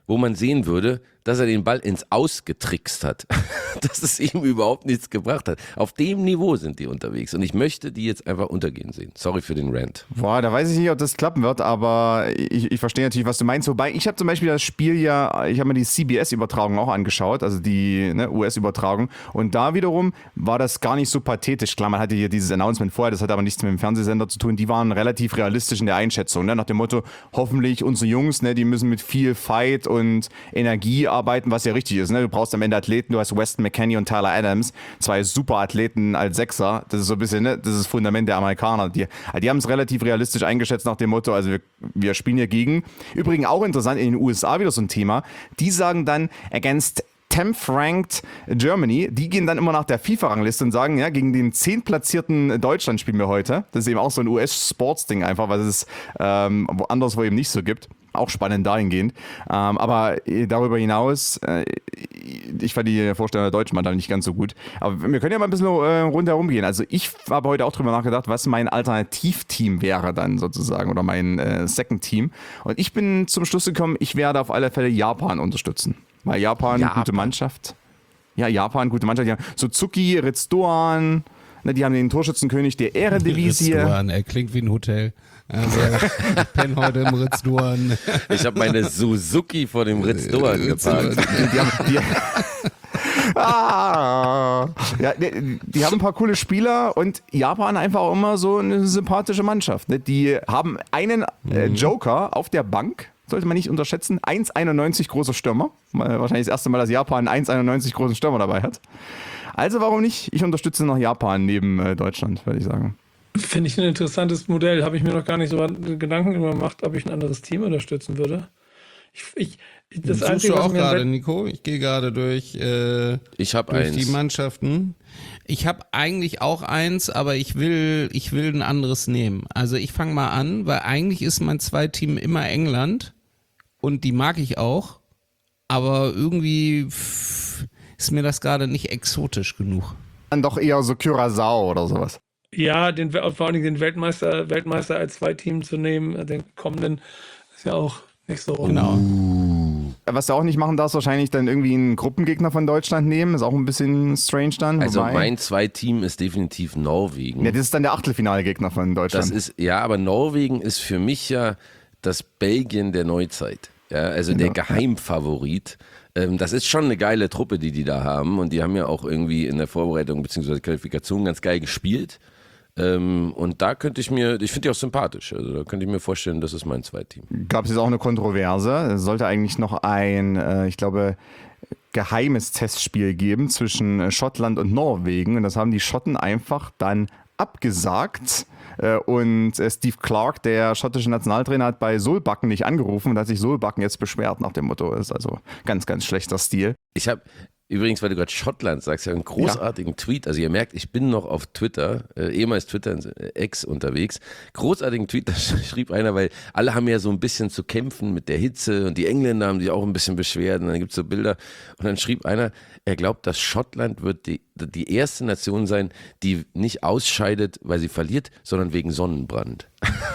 wo man sehen würde, dass er den Ball ins Aus getrickst hat, dass es ihm überhaupt nichts gebracht hat. Auf dem Niveau sind die unterwegs und ich möchte die jetzt einfach untergehen sehen. Sorry für den Rant. Boah, da weiß ich nicht, ob das klappen wird, aber ich verstehe natürlich, was du meinst. Wobei, ich habe zum Beispiel das Spiel ich habe mir die CBS-Übertragung auch angeschaut, also die US-Übertragung, und da wiederum war das gar nicht so pathetisch. Klar, man hatte hier dieses Announcement vorher, das hat aber nichts mit dem Fernsehsender zu tun. Die waren relativ realistisch in der Einschätzung, ne? Nach dem Motto, hoffentlich unsere Jungs, ne, die müssen mit viel Fight und Energie arbeiten, was ja richtig ist. Ne? Du brauchst am Ende Athleten, du hast Weston McKennie und Tyler Adams, 2 super Athleten als Sechser. Das ist so ein bisschen, ne, das ist das Fundament der Amerikaner. Die haben es relativ realistisch eingeschätzt nach dem Motto, also wir spielen hier gegen. Übrigens auch interessant, in den USA wieder so ein Thema. Die sagen dann, against 10th ranked Germany, die gehen dann immer nach der FIFA-Rangliste und sagen, ja, gegen den 10. Deutschland spielen wir heute. Das ist eben auch so ein US-Sports-Ding einfach, was es anderswo eben nicht so gibt. Auch spannend dahingehend. Aber darüber hinaus, ich fand die Vorstellung der Deutschen mal nicht ganz so gut. Aber wir können ja mal ein bisschen rundherum gehen. Also ich habe heute auch drüber nachgedacht, was mein Alternativteam wäre dann sozusagen oder mein Second Team. Und ich bin zum Schluss gekommen, ich werde auf alle Fälle Japan unterstützen. Weil Japan. Gute Mannschaft. Ja, Japan, gute Mannschaft. Ja. Suzuki, Ritz Doan, ne, die haben den Torschützenkönig der Eredivisie. Ritz Doan, er klingt wie ein Hotel. Also, ich bin heute im Ritz Doan. Ich habe meine Suzuki vor dem Ritz Doan geparkt. Die haben ein paar coole Spieler und Japan einfach auch immer so eine sympathische Mannschaft. Ne? Die haben einen Joker auf der Bank, sollte man nicht unterschätzen, 1,91 großer Stürmer. Wahrscheinlich das erste Mal, dass Japan einen 1,91 großen Stürmer dabei hat. Also warum nicht? Ich unterstütze noch Japan neben Deutschland, würde ich sagen. Finde ich ein interessantes Modell. Habe ich mir noch gar nicht so Gedanken gemacht, ob ich ein anderes Team unterstützen würde. Das Einzige, du auch gerade, Nico? Ich gehe gerade durch die Mannschaften. Ich habe eigentlich auch eins, aber ich will ein anderes nehmen. Also ich fange mal an, weil eigentlich ist mein Zweitteam immer England und die mag ich auch, aber irgendwie ist mir das gerade nicht exotisch genug. Dann doch eher so Curaçao oder sowas. Ja, vor allem den Weltmeister als Zweitteam zu nehmen, den kommenden, ist ja auch nicht so. Genau. Was du auch nicht machen darfst, wahrscheinlich dann irgendwie einen Gruppengegner von Deutschland nehmen. Ist auch ein bisschen strange dann. Also mein Zweitteam ist definitiv Norwegen. Ja, das ist dann der Achtelfinalgegner von Deutschland. Aber Norwegen ist für mich ja das Belgien der Neuzeit. Ja, also der Geheimfavorit. Das ist schon eine geile Truppe, die da haben. Und die haben ja auch irgendwie in der Vorbereitung bzw. Qualifikation ganz geil gespielt. Und da ich finde die auch sympathisch. Also da könnte ich mir vorstellen, das ist mein Zweitteam. Gab es jetzt auch eine Kontroverse. Es sollte eigentlich noch ein, ich glaube, geheimes Testspiel geben zwischen Schottland und Norwegen. Und das haben die Schotten einfach dann abgesagt. Und Steve Clarke, der schottische Nationaltrainer, hat bei Solbakken nicht angerufen und hat sich Solbakken jetzt beschwert nach dem Motto. Das ist also ganz, ganz schlechter Stil. Ich habe übrigens, weil du gerade Schottland sagst, ja einen großartigen Tweet. Also ihr merkt, ich bin noch auf Twitter, ehemals Twitter, X unterwegs. Großartigen Tweet, da schrieb einer, weil alle haben ja so ein bisschen zu kämpfen mit der Hitze und die Engländer haben sich auch ein bisschen beschwert und dann gibt es so Bilder. Und dann schrieb einer, er glaubt, dass Schottland wird die erste Nation sein, die nicht ausscheidet, weil sie verliert, sondern wegen Sonnenbrand.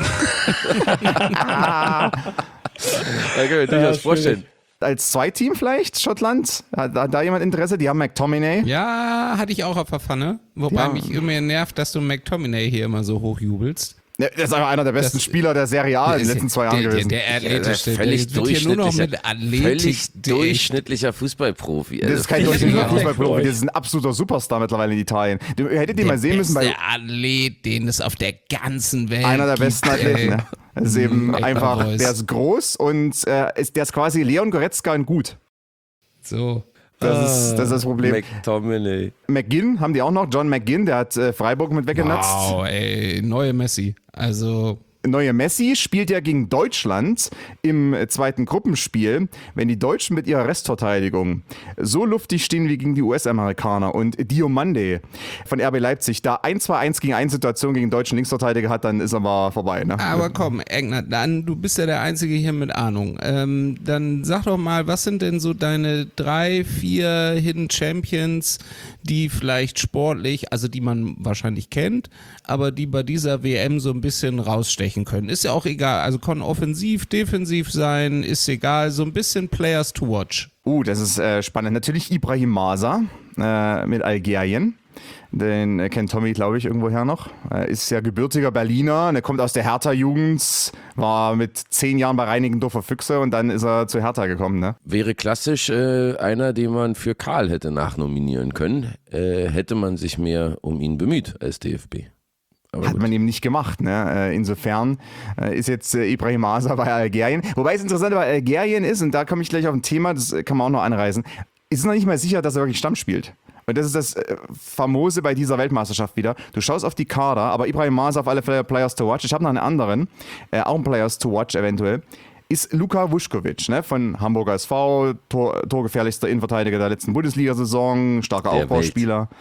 Da kann man sich das vorstellen. Als Zweitteam vielleicht, Schottland? Hat da jemand Interesse? Die haben McTominay. Ja, hatte ich auch auf der Pfanne. Wobei mich immer nervt, dass du McTominay hier immer so hochjubelst. Ja, der ist einfach einer der besten Spieler der Serie A in den letzten 2 Jahren gewesen. Der athletische, völlig durchschnittlicher, durchschnittlicher Fußballprofi. Das ist kein durchschnittlicher Fußballprofi, das ist ein absoluter Superstar mittlerweile in Italien. Hättet ihr mal sehen müssen. Der Athlet, den es auf der ganzen Welt einer der besten Athleten. Ne? Das ist eben einfach, der ist groß und der ist quasi Leon Goretzka in gut. So. Das ist das Problem. McTominay. McGinn haben die auch noch. John McGinn, der hat Freiburg mit weggenutzt. Wow, ey, neue Messi. Also neue Messi spielt ja gegen Deutschland im zweiten Gruppenspiel, wenn die Deutschen mit ihrer Restverteidigung so luftig stehen wie gegen die US-Amerikaner und Diomande von RB Leipzig da 1-2-1 gegen 1 Situation gegen den deutschen Linksverteidiger hat, dann ist aber vorbei. Ne? Aber komm, Egner, dann, du bist ja der Einzige hier mit Ahnung. Dann sag doch mal, was sind denn so deine 3, 4 Hidden Champions, die vielleicht sportlich, also die man wahrscheinlich kennt, aber die bei dieser WM so ein bisschen rausstechen? sprechen können. Ist ja auch egal, also kann offensiv, defensiv sein, ist egal, so ein bisschen Players to watch. Das ist spannend. Natürlich Ibrahim Masa mit Algerien. Den kennt Tommy, glaube ich, irgendwoher noch. Ist ja gebürtiger Berliner, der kommt aus der Hertha-Jugend, war mit 10 Jahren bei Reinickendorfer Füchse und dann ist er zu Hertha gekommen. Ne? Wäre klassisch einer, den man für Karl hätte nachnominieren können, hätte man sich mehr um ihn bemüht als DFB. Aber hat gut. man eben nicht gemacht. Ne? Insofern ist jetzt Ibrahim Masa bei Algerien. Wobei es interessant bei Algerien ist, und da komme ich gleich auf ein Thema, das kann man auch noch anreißen, ist noch nicht mal sicher, dass er wirklich Stamm spielt. Und das ist das Famose bei dieser Weltmeisterschaft wieder. Du schaust auf die Kader, aber Ibrahim Masa auf alle Fälle Players to watch. Ich habe noch einen anderen, auch ein Players to watch eventuell, ist Luka Vuskovic, ne, von Hamburger SV, torgefährlichster Innenverteidiger der letzten Bundesliga-Saison, starker Der Aufbauspieler,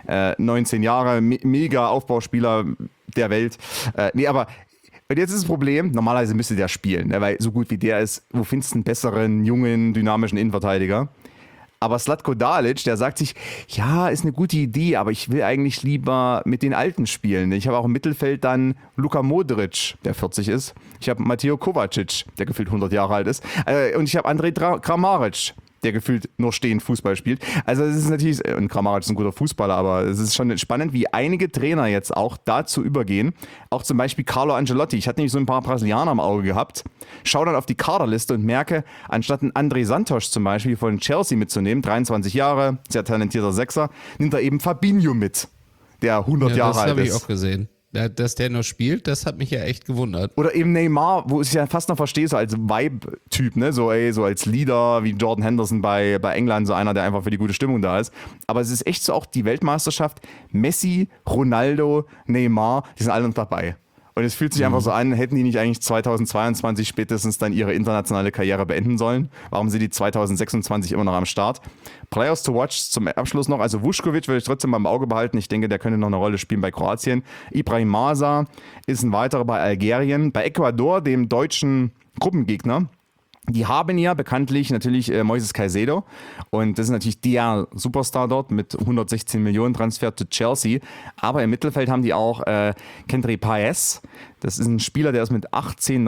19 Jahre, mega Aufbauspieler der Welt. Aber und jetzt ist das Problem, normalerweise müsste der spielen, ne, weil so gut wie der ist, wo findest du einen besseren, jungen, dynamischen Innenverteidiger? Aber Zlatko Dalic, der sagt sich, ja, ist eine gute Idee, aber ich will eigentlich lieber mit den Alten spielen. Ich habe auch im Mittelfeld dann Luka Modric, der 40 ist. Ich habe Mateo Kovacic, der gefühlt 100 Jahre alt ist. Und ich habe Andrej Kramaric, der gefühlt nur stehend Fußball spielt. Also es ist natürlich, und Kramaric ist ein guter Fußballer, aber es ist schon spannend, wie einige Trainer jetzt auch dazu übergehen. Auch zum Beispiel Carlo Ancelotti. Ich hatte nämlich so ein paar Brasilianer im Auge gehabt. Schau dann auf die Kaderliste und merke, anstatt einen André Santos zum Beispiel von Chelsea mitzunehmen, 23 Jahre, sehr talentierter Sechser, nimmt er eben Fabinho mit, der 100 Jahre alt ist. Das habe ich auch gesehen. Dass der noch spielt, das hat mich ja echt gewundert. Oder eben Neymar, wo ich ja fast noch verstehe, so als Vibe-Typ, ne? So als Leader wie Jordan Henderson bei England, so einer, der einfach für die gute Stimmung da ist. Aber es ist echt so auch die Weltmeisterschaft. Messi, Ronaldo, Neymar, die sind alle noch dabei. Und es fühlt sich einfach so an, hätten die nicht eigentlich 2022 spätestens dann ihre internationale Karriere beenden sollen? Warum sind die 2026 immer noch am Start? Players to watch zum Abschluss noch. Also Vuskovic will ich trotzdem mal im Auge behalten. Ich denke, der könnte noch eine Rolle spielen bei Kroatien. Ibrahim Masa ist ein weiterer bei Algerien. Bei Ecuador, dem deutschen Gruppengegner. Die haben ja bekanntlich natürlich Moises Caicedo und das ist natürlich der Superstar dort mit 116 Millionen Transfer zu Chelsea. Aber im Mittelfeld haben die auch Kendry Páez. Das ist ein Spieler, der ist mit 18,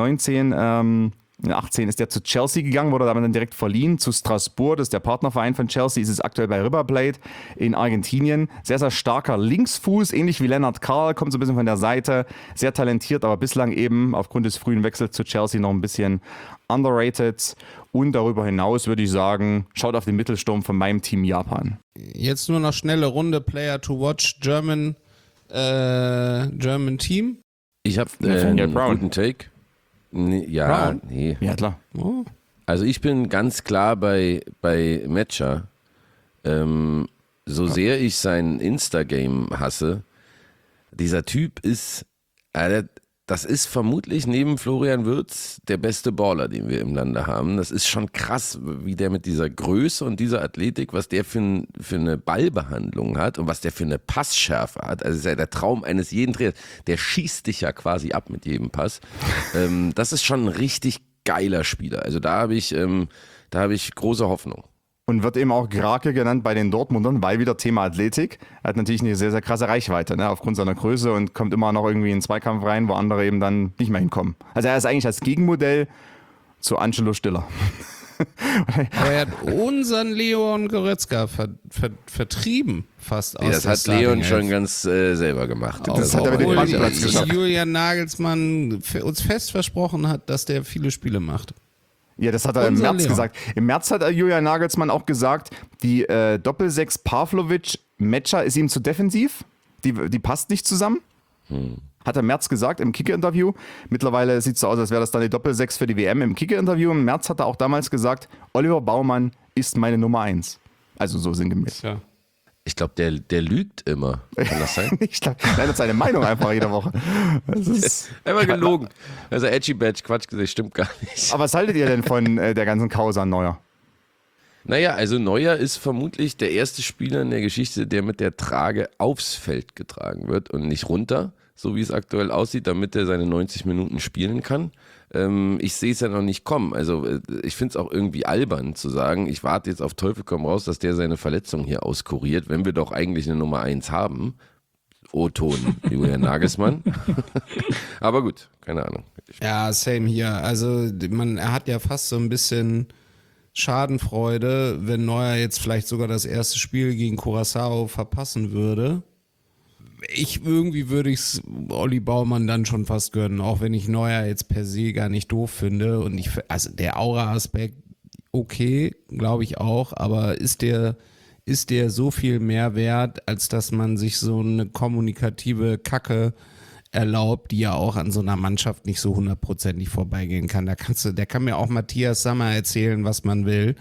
19, 18 ist der zu Chelsea gegangen, wurde aber dann direkt verliehen zu Strasbourg, das ist der Partnerverein von Chelsea, ist es aktuell bei River Plate in Argentinien. Sehr, sehr starker Linksfuß, ähnlich wie Lennart Karl, kommt so ein bisschen von der Seite, sehr talentiert, aber bislang eben aufgrund des frühen Wechsels zu Chelsea noch ein bisschen underrated. Und darüber hinaus würde ich sagen, schaut auf den Mittelsturm von meinem Team Japan. Jetzt nur noch schnelle Runde, Player to watch, German Team. Ich habe einen guten Take. Nee, ja, Brown? nee. Ja, klar. Oh. Also ich bin ganz klar bei Metscher. So sehr ich sein Instagame hasse, dieser Typ ist, das ist vermutlich neben Florian Wirtz der beste Baller, den wir im Lande haben. Das ist schon krass, wie der mit dieser Größe und dieser Athletik, was der für eine Ballbehandlung hat und was der für eine Passschärfe hat. Also ist ja der Traum eines jeden Trainers. Der schießt dich ja quasi ab mit jedem Pass. Das ist schon ein richtig geiler Spieler. Also da habe ich große Hoffnung. Und wird eben auch Grake genannt bei den Dortmundern, weil wieder Thema Athletik. Er hat natürlich eine sehr, sehr krasse Reichweite, ne, aufgrund seiner Größe und kommt immer noch irgendwie in den Zweikampf rein, wo andere eben dann nicht mehr hinkommen. Also er ist eigentlich das Gegenmodell zu Angelo Stiller. Aber er hat unseren Leon Goretzka vertrieben fast aus Das der hat Leon Starting schon Elf. ganz selber gemacht. Das hat er mit dem Bandplatz geschafft. Julian Nagelsmann uns fest versprochen hat, dass der viele Spiele macht. Ja, das hat er im März gesagt. Im März hat Julian Nagelsmann auch gesagt, die Doppelsechs Pavlovic-Metscher ist ihm zu defensiv. Die passt nicht zusammen. Hat er im März gesagt im Kicker-Interview. Mittlerweile sieht es so aus, als wäre das dann die Doppelsechs für die WM im Kicker-Interview. Im März hat er auch damals gesagt, Oliver Baumann ist meine Nummer 1. Also so sinngemäß. Ja. Ich glaube, der lügt immer. Kann das sein? Ich glaube, er hat seine Meinung einfach jede Woche. Das ist Einfach gelogen. Also Edgy Badge, Quatsch gesagt, stimmt gar nicht. Aber was haltet ihr denn von der ganzen Causa an Neuer? Naja, also Neuer ist vermutlich der erste Spieler in der Geschichte, der mit der Trage aufs Feld getragen wird und nicht runter, so wie es aktuell aussieht, damit er seine 90 Minuten spielen kann. Ich sehe es ja noch nicht kommen. Also ich finde es auch irgendwie albern zu sagen, ich warte jetzt auf Teufel komm raus, dass der seine Verletzung hier auskuriert, wenn wir doch eigentlich eine Nummer 1 haben. O-Ton Julian Nagelsmann. Aber gut, keine Ahnung. Ja, same hier. Also er hat ja fast so ein bisschen Schadenfreude, wenn Neuer jetzt vielleicht sogar das erste Spiel gegen Curaçao verpassen würde. Irgendwie würde ich es Olli Baumann dann schon fast gönnen, auch wenn ich Neuer jetzt per se gar nicht doof finde. Und also der Aura-Aspekt, okay, glaube ich auch, aber ist der so viel mehr wert, als dass man sich so eine kommunikative Kacke erlaubt, die ja auch an so einer Mannschaft nicht so 100%ig vorbeigehen kann. Der kann mir auch Matthias Sammer erzählen, was man will.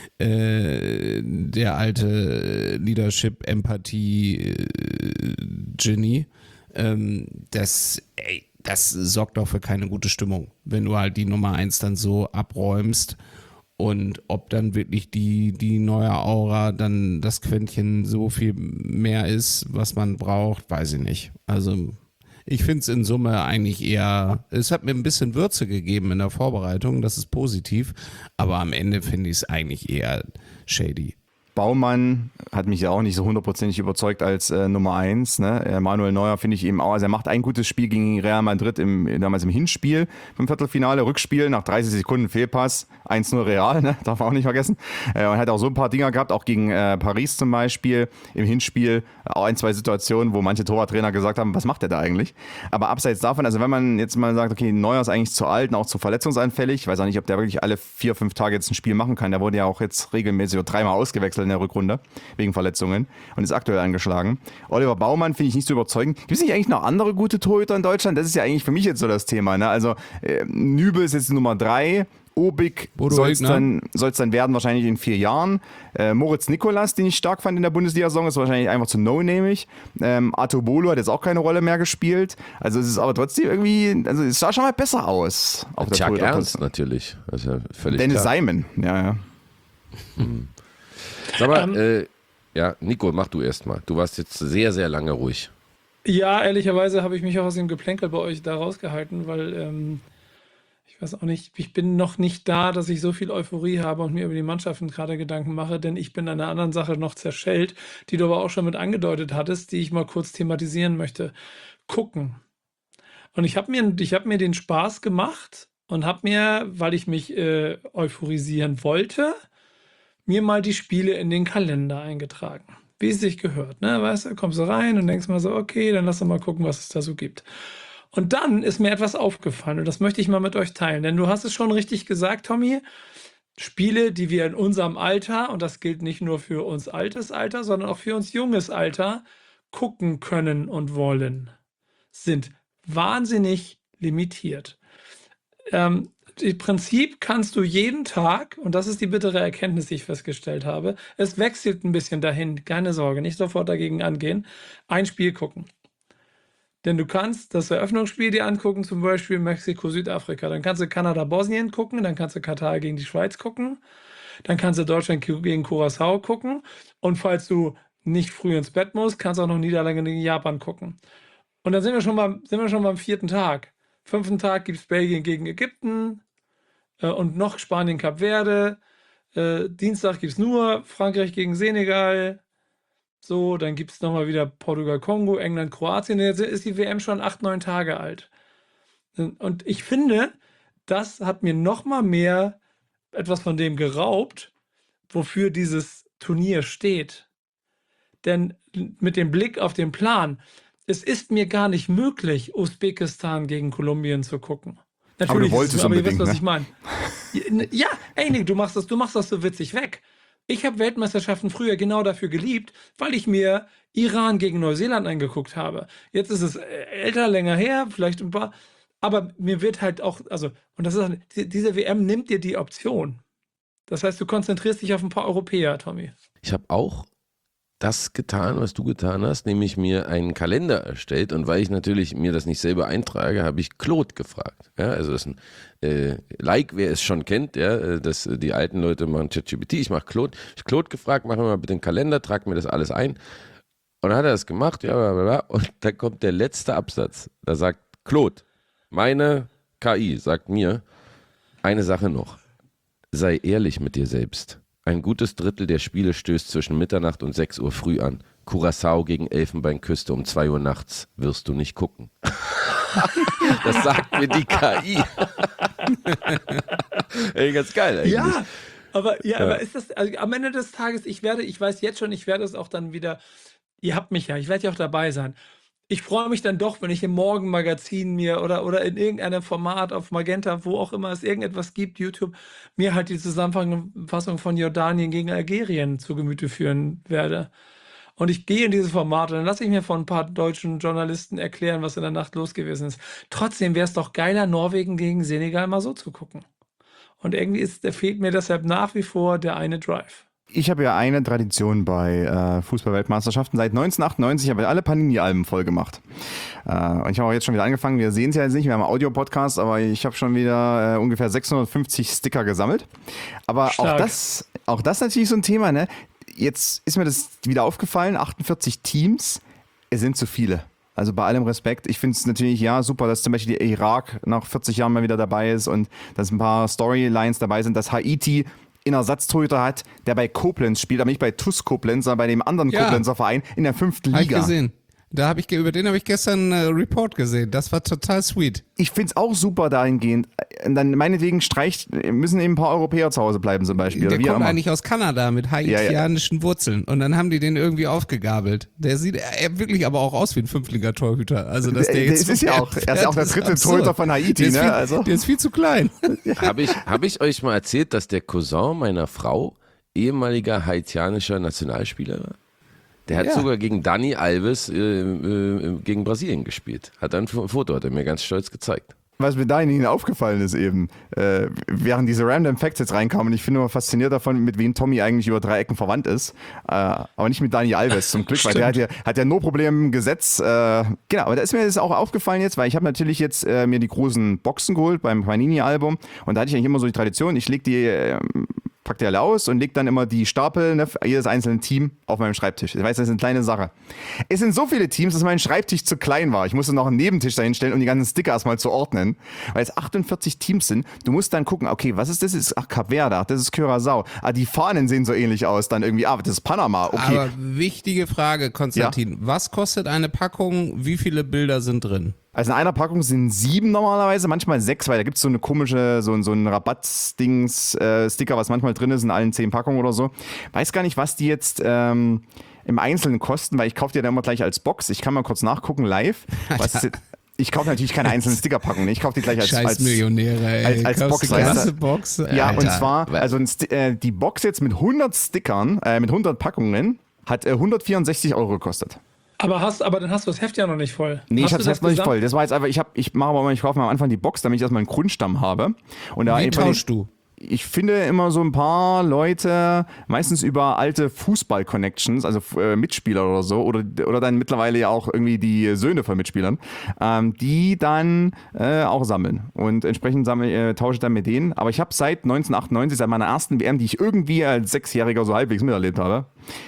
Der alte Leadership, Empathie, Genie. Das sorgt doch für keine gute Stimmung, wenn du halt die Nummer 1 dann so abräumst. Und ob dann wirklich die neue Aura dann das Quäntchen so viel mehr ist, was man braucht, weiß ich nicht. Also ich finde es in Summe eigentlich eher, es hat mir ein bisschen Würze gegeben in der Vorbereitung, das ist positiv, aber am Ende finde ich es eigentlich eher shady. Baumann hat mich ja auch nicht so 100%ig überzeugt als Nummer 1. Ne? Manuel Neuer finde ich eben auch, also er macht ein gutes Spiel gegen Real Madrid damals im Hinspiel vom Viertelfinale, Rückspiel nach 30 Sekunden Fehlpass, 1-0 Real, ne? Darf man auch nicht vergessen. Und hat auch so ein paar Dinger gehabt, auch gegen Paris zum Beispiel im Hinspiel, auch 1-2 Situationen, wo manche Torwarttrainer gesagt haben, was macht der da eigentlich? Aber abseits davon, also wenn man jetzt mal sagt, okay, Neuer ist eigentlich zu alt und auch zu verletzungsanfällig, ich weiß auch nicht, ob der wirklich alle 4-5 Tage jetzt ein Spiel machen kann, der wurde ja auch jetzt regelmäßig 3-mal ausgewechselt in der Rückrunde, wegen Verletzungen und ist aktuell angeschlagen. Oliver Baumann finde ich nicht so überzeugend. Gibt es nicht eigentlich noch andere gute Torhüter in Deutschland? Das ist ja eigentlich für mich jetzt so das Thema. Ne? Also Nübel ist jetzt Nummer 3, Obig soll es dann werden wahrscheinlich in 4 Jahren. Moritz Nikolas, den ich stark fand in der Bundesliga-Saison, ist wahrscheinlich einfach zu no-namig. Arthur Bolo hat jetzt auch keine Rolle mehr gespielt. Also es ist aber trotzdem irgendwie, also es sah schon mal besser aus. Chuck Ernst natürlich. Das ist ja völlig Dennis klar. Simon, ja. Sag mal, ja, Nico, mach du erst mal. Du warst jetzt sehr, sehr lange ruhig. Ja, ehrlicherweise habe ich mich auch aus dem Geplänkel bei euch da rausgehalten, weil ich weiß auch nicht, ich bin noch nicht da, dass ich so viel Euphorie habe und mir über die Mannschaften gerade Gedanken mache, denn ich bin an einer anderen Sache noch zerschellt, die du aber auch schon mit angedeutet hattest, die ich mal kurz thematisieren möchte. Gucken. Und ich habe mir den Spaß gemacht und habe mir, weil ich mich euphorisieren wollte, mir mal die Spiele in den Kalender eingetragen. Wie es sich gehört, ne? Weißt du, kommst du rein und denkst mal so, okay, dann lass doch mal gucken, was es da so gibt. Und dann ist mir etwas aufgefallen und das möchte ich mal mit euch teilen, denn du hast es schon richtig gesagt, Tommy, Spiele, die wir in unserem Alter, und das gilt nicht nur für uns altes Alter, sondern auch für uns junges Alter, gucken können und wollen, sind wahnsinnig limitiert. Im Prinzip kannst du jeden Tag, und das ist die bittere Erkenntnis, die ich festgestellt habe, es wechselt ein bisschen dahin, keine Sorge, nicht sofort dagegen angehen, ein Spiel gucken. Denn du kannst das Eröffnungsspiel dir angucken, zum Beispiel Mexiko-Südafrika. Dann kannst du Kanada-Bosnien gucken, dann kannst du Katar gegen die Schweiz gucken, dann kannst du Deutschland gegen Curaçao gucken und falls du nicht früh ins Bett musst, kannst du auch noch Niederlande gegen Japan gucken. Und dann sind wir schon beim 4. Tag. 5. Tag gibt es Belgien gegen Ägypten und noch Spanien-Kap Verde. Dienstag gibt es nur Frankreich gegen Senegal. So, dann gibt es nochmal wieder Portugal-Kongo, England-Kroatien. Jetzt ist die WM schon 8, 9 Tage alt. Und ich finde, das hat mir nochmal mehr etwas von dem geraubt, wofür dieses Turnier steht. Denn mit dem Blick auf den Plan, es ist mir gar nicht möglich, Usbekistan gegen Kolumbien zu gucken. Natürlich aber du wolltest aber ihr unbedingt, wisst, was ne? ich meine. Ja, ey Nick, du machst das so witzig weg. Ich habe Weltmeisterschaften früher genau dafür geliebt, weil ich mir Iran gegen Neuseeland angeguckt habe. Jetzt ist es älter, länger her, vielleicht ein paar. Aber mir wird halt auch, also, und das ist, diese WM nimmt dir die Option. Das heißt, du konzentrierst dich auf ein paar Europäer, Tommy. Ich habe auch das getan, was du getan hast, nämlich mir einen Kalender erstellt und weil ich natürlich mir das nicht selber eintrage, habe ich Claude gefragt. Ja, also das ist ein wer es schon kennt, ja, die alten Leute machen ChatGPT, ich mache Claude. Ich habe Claude gefragt, mach mir mal bitte einen Kalender, trag mir das alles ein. Und dann hat er das gemacht, ja, blablabla, und da kommt der letzte Absatz. Da sagt Claude, meine KI sagt mir eine Sache noch. Sei ehrlich mit dir selbst. Ein gutes Drittel der Spiele stößt zwischen Mitternacht und 6 Uhr früh an. Curaçao gegen Elfenbeinküste um 2 Uhr nachts wirst du nicht gucken. Das sagt mir die KI. Ey, ganz geil eigentlich. Ja, aber ist das, also am Ende des Tages, ich weiß jetzt schon, ich werde es auch dann wieder, ihr habt mich ja, ich werde ja auch dabei sein. Ich freue mich dann doch, wenn ich im Morgenmagazin mir oder in irgendeinem Format auf Magenta, wo auch immer es irgendetwas gibt, YouTube, mir halt die Zusammenfassung von Jordanien gegen Algerien zu Gemüte führen werde. Und ich gehe in dieses Format und dann lasse ich mir von ein paar deutschen Journalisten erklären, was in der Nacht los gewesen ist. Trotzdem wäre es doch geiler, Norwegen gegen Senegal mal so zu gucken. Und irgendwie fehlt mir deshalb nach wie vor der eine Drive. Ich habe ja eine Tradition bei Fußball-Weltmeisterschaften. Seit 1998 habe ich alle Panini-Alben voll gemacht. Und ich habe auch jetzt schon wieder angefangen. Wir sehen es ja jetzt nicht, wir haben einen Audio-Podcast, aber ich habe schon wieder ungefähr 650 Sticker gesammelt. Aber auch das natürlich so ein Thema, ne? Jetzt ist mir das wieder aufgefallen, 48 Teams, es sind zu viele. Also bei allem Respekt, ich finde es natürlich super, dass zum Beispiel der Irak nach 40 Jahren mal wieder dabei ist und dass ein paar Storylines dabei sind, dass Haiti einen Ersatztorhüter hat, der bei Koblenz spielt, aber nicht bei TuS Koblenz, sondern bei dem anderen Koblenzer Verein in der 5. Liga. Hab ich gesehen. Über den habe ich gestern einen Report gesehen. Das war total sweet. Ich finde es auch super dahingehend. Dann meinetwegen müssen eben ein paar Europäer zu Hause bleiben zum Beispiel. Der kommt eigentlich aus Kanada mit haitianischen Wurzeln. Und dann haben die den irgendwie aufgegabelt. Der sieht wirklich aber auch aus wie ein Fünftliga-Torhüter. Also, dass der jetzt er ist ja auch der dritte Torhüter von Haiti. Der ist viel zu klein. Hab ich euch mal erzählt, dass der Cousin meiner Frau ehemaliger haitianischer Nationalspieler war? Der hat sogar gegen Dani Alves gegen Brasilien gespielt. Hat ein Foto, hat er mir ganz stolz gezeigt. Was mir dahin aufgefallen ist eben, während diese Random Facts jetzt reinkamen, und ich finde immer fasziniert davon, mit wem Tommy eigentlich über 3 Ecken verwandt ist, aber nicht mit Dani Alves zum Glück, weil der hat ja nur Probleme im Gesetz. Genau, aber da ist mir das auch aufgefallen jetzt, weil ich habe natürlich jetzt mir die großen Boxen geholt beim Panini-Album und da hatte ich eigentlich immer so die Tradition, ich lege die pack die alle aus und leg dann immer die Stapel, ne, jedes einzelne Team auf meinem Schreibtisch. Ich weiß, das ist eine kleine Sache. Es sind so viele Teams, dass mein Schreibtisch zu klein war. Ich musste noch einen Nebentisch dahin stellen, um die ganzen Sticker erstmal zu ordnen, weil es 48 Teams sind. Du musst dann gucken, okay, was ist das? Ach, Kap Verde, das ist Curaçao. Die Fahnen sehen so ähnlich aus, dann irgendwie, das ist Panama, okay. Aber wichtige Frage, Konstantin. Was kostet eine Packung? Wie viele Bilder sind drin? Also in einer Packung sind 7 normalerweise, manchmal 6, weil da gibt es so eine komische, so ein Rabatt-Sticker, was manchmal drin ist in allen 10 Packungen oder so. Weiß gar nicht, was die jetzt im Einzelnen kosten, weil ich kaufe die dann immer gleich als Box. Ich kann mal kurz nachgucken live. Ich kaufe natürlich keine einzelnen Stickerpackungen, ich kaufe die gleich als Millionäre, als Box. Box. Ja, und zwar, also die Box jetzt mit 100 Stickern, mit 100 Packungen, hat 164 € gekostet. Aber dann hast du das Heft ja noch nicht voll. Nee, ich habe das Heft noch nicht voll. Das war jetzt einfach, ich kaufe mal am Anfang die Box, damit ich erstmal einen Grundstamm habe. Und da wie tauschst du? Ich finde immer so ein paar Leute, meistens über alte Fußball-Connections, also Mitspieler oder so, oder dann mittlerweile ja auch irgendwie die Söhne von Mitspielern, die dann auch sammeln. Und entsprechend tausche ich dann mit denen. Aber ich habe seit 1998, seit meiner ersten WM, die ich irgendwie als 6-Jähriger so halbwegs miterlebt habe,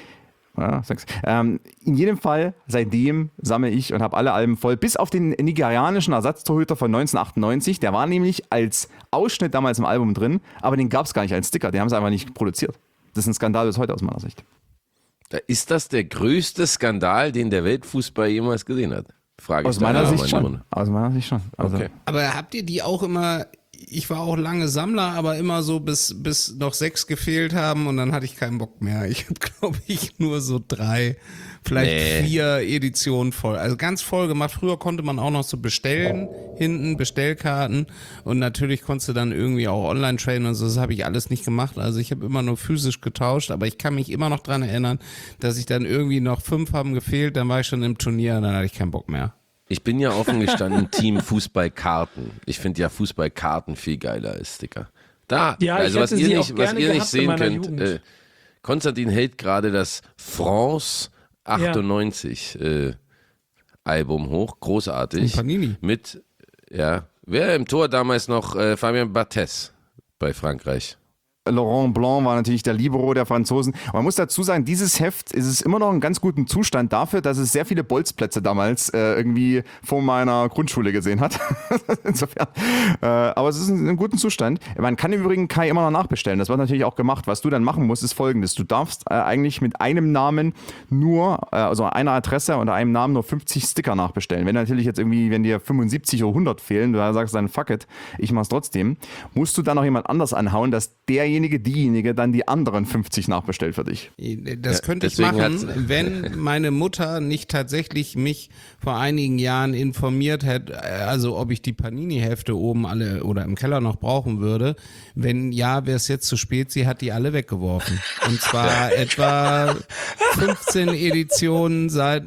ja, 6. In jedem Fall, seitdem sammle ich und habe alle Alben voll, bis auf den nigerianischen Ersatztorhüter von 1998. Der war nämlich als Ausschnitt damals im Album drin, aber den gab es gar nicht als Sticker. Den haben sie einfach nicht produziert. Das ist ein Skandal bis heute aus meiner Sicht. Ist das der größte Skandal, den der Weltfußball jemals gesehen hat? Frage aus meiner Sicht schon. Aus meiner Sicht schon. Also. Okay. Aber habt ihr die auch immer... Ich war auch lange Sammler, aber immer so bis noch 6 gefehlt haben und dann hatte ich keinen Bock mehr. Ich habe, glaube ich, nur so 3, vielleicht 4 Editionen voll. Also ganz voll gemacht. Früher konnte man auch noch so bestellen, hinten Bestellkarten und natürlich konntest du dann irgendwie auch online traden und so. Das habe ich alles nicht gemacht. Also ich habe immer nur physisch getauscht, aber ich kann mich immer noch dran erinnern, dass ich dann irgendwie noch 5 haben gefehlt, dann war ich schon im Turnier und dann hatte ich keinen Bock mehr. Ich bin ja offen gestanden, Team Fußballkarten. Ich finde ja Fußballkarten viel geiler als Sticker. Also was ihr nicht sehen könnt, Konstantin hält gerade das France 98 Album hoch, großartig. Panini. Mit, wer im Tor damals noch Fabien Barthez bei Frankreich. Laurent Blanc war natürlich der Libero der Franzosen. Und man muss dazu sagen, dieses Heft ist es immer noch in ganz gutem Zustand dafür, dass es sehr viele Bolzplätze damals irgendwie vor meiner Grundschule gesehen hat. Insofern. Aber es ist in einem guten Zustand. Man kann im Übrigen Kai immer noch nachbestellen. Das wird natürlich auch gemacht. Was du dann machen musst, ist Folgendes. Du darfst eigentlich mit einem Namen nur, also einer Adresse und einem Namen nur 50 Sticker nachbestellen. Wenn natürlich jetzt irgendwie, wenn dir 75 oder 100 fehlen, du sagst dann fuck it, ich mach's trotzdem, musst du dann noch jemand anders anhauen, dass diejenige dann die anderen 50 nachbestellt für dich. Das könnte ich machen, wenn meine Mutter nicht tatsächlich mich vor einigen Jahren informiert hätte, also ob ich die Panini-Hefte oben alle oder im Keller noch brauchen würde. Wenn ja, wäre es jetzt zu spät, sie hat die alle weggeworfen. Und zwar etwa 15 Editionen seit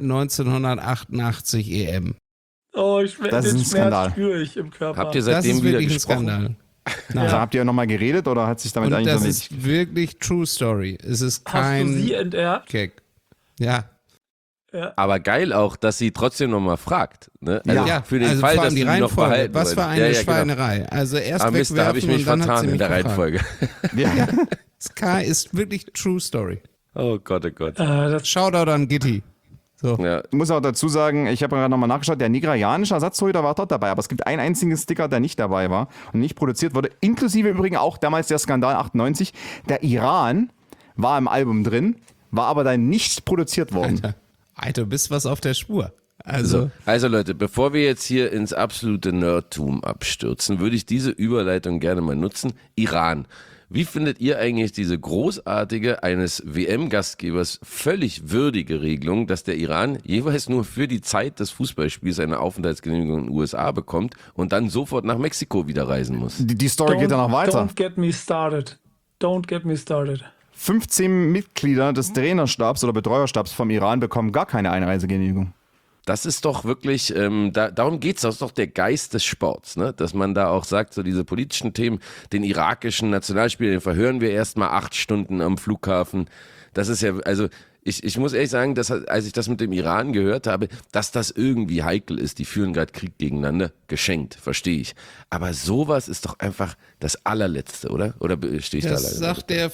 1988 EM. Oh, das ist ein Skandal. Spüre ich im Körper. Habt ihr seitdem wieder gesprochen? Skandal. Also habt ihr nochmal geredet oder hat sich damit Und eigentlich das erledigt? ist wirklich True Story. Es ist kein Hast du sie entehrt? Gag. Ja. Aber geil auch, dass sie trotzdem nochmal fragt. Ne? Also Ja, für den also Fall, vor allem dass die sie die noch Reihenfolge. behalten Was für wollen. eine Genau. Schweinerei. Also erst Mist, da habe ich mich wegwerfen und dann hat vertan sie in mich der gefragt. Reihenfolge. Ja. Sky ist wirklich True Story. Oh Gott, oh Gott. Shoutout an Gitti. So. Ja. Ich muss auch dazu sagen, ich habe gerade nochmal nachgeschaut, der nigerianische Ersatztorhüter war dort dabei, aber es gibt einen einzigen Sticker, der nicht dabei war und nicht produziert wurde, inklusive übrigens auch damals der Skandal 98. Der Iran war im Album drin, war aber dann nicht produziert worden. Alter, du bist was auf der Spur. Also Leute, bevor wir jetzt hier ins absolute Nerdtum abstürzen, würde ich diese Überleitung gerne mal nutzen. Iran. Wie findet ihr eigentlich diese großartige, eines WM-Gastgebers völlig würdige Regelung, dass der Iran jeweils nur für die Zeit des Fußballspiels eine Aufenthaltsgenehmigung in den USA bekommt und dann sofort nach Mexiko wieder reisen muss? Die Story geht dann noch weiter. Don't get me started. Don't get me started. 15 Mitglieder des Trainerstabs oder Betreuerstabs vom Iran bekommen gar keine Einreisegenehmigung. Das ist doch wirklich, darum geht's, das ist doch der Geist des Sports, ne? Dass man da auch sagt, so diese politischen Themen, den irakischen Nationalspieler, den verhören wir erstmal 8 Stunden am Flughafen. Das ist ja, also ich muss ehrlich sagen, dass, als ich das mit dem Iran gehört habe, dass das irgendwie heikel ist, die führen gerade Krieg gegeneinander, geschenkt, verstehe ich. Aber sowas ist doch einfach das allerletzte, oder? Oder stehe ich da Das leider? sagt der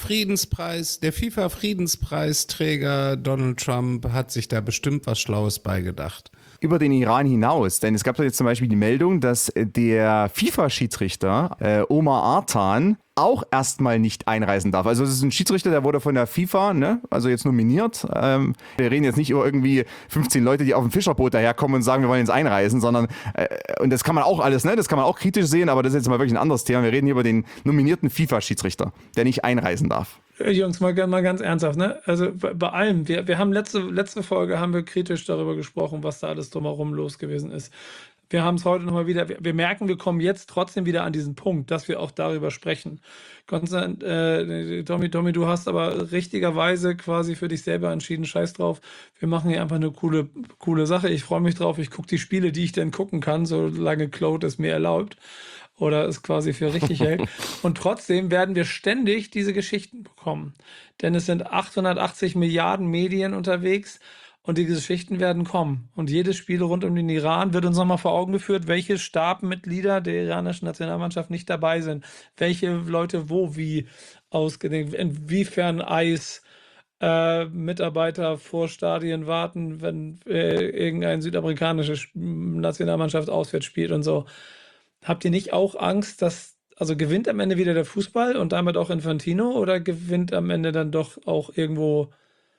FIFA-Friedenspreisträger Donald Trump hat sich da bestimmt was Schlaues beigedacht. Über den Iran hinaus, denn es gab da jetzt zum Beispiel die Meldung, dass der FIFA-Schiedsrichter Omar Artan auch erstmal nicht einreisen darf. Also es ist ein Schiedsrichter, der wurde von der FIFA, ne, also jetzt nominiert. Wir reden jetzt nicht über irgendwie 15 Leute, die auf dem Fischerboot daherkommen und sagen, wir wollen jetzt einreisen, sondern, und das kann man auch alles, ne, das kann man auch kritisch sehen, aber das ist jetzt mal wirklich ein anderes Thema. Wir reden hier über den nominierten FIFA-Schiedsrichter, der nicht einreisen darf. Jungs, mal ganz ernsthaft, ne? Also bei allem, wir haben letzte Folge haben wir kritisch darüber gesprochen, was da alles drumherum los gewesen ist. Wir haben es heute nochmal wieder, wir merken, wir kommen jetzt trotzdem wieder an diesen Punkt, dass wir auch darüber sprechen. Tommy, du hast aber richtigerweise quasi für dich selber entschieden, scheiß drauf, wir machen hier einfach eine coole Sache. Ich freue mich drauf, ich gucke die Spiele, die ich denn gucken kann, solange Claude es mir erlaubt oder es quasi für richtig hält. Und trotzdem werden wir ständig diese Geschichten bekommen. Denn es sind 880 Milliarden Medien unterwegs und die Geschichten werden kommen. Und jedes Spiel rund um den Iran wird uns nochmal vor Augen geführt, welche Stabmitglieder der iranischen Nationalmannschaft nicht dabei sind. Welche Leute wie ausgedenkt, inwiefern Mitarbeiter vor Stadien warten, wenn irgendeine südamerikanische Nationalmannschaft auswärts spielt und so. Habt ihr nicht auch Angst, also gewinnt am Ende wieder der Fußball und damit auch Infantino oder gewinnt am Ende dann doch auch irgendwo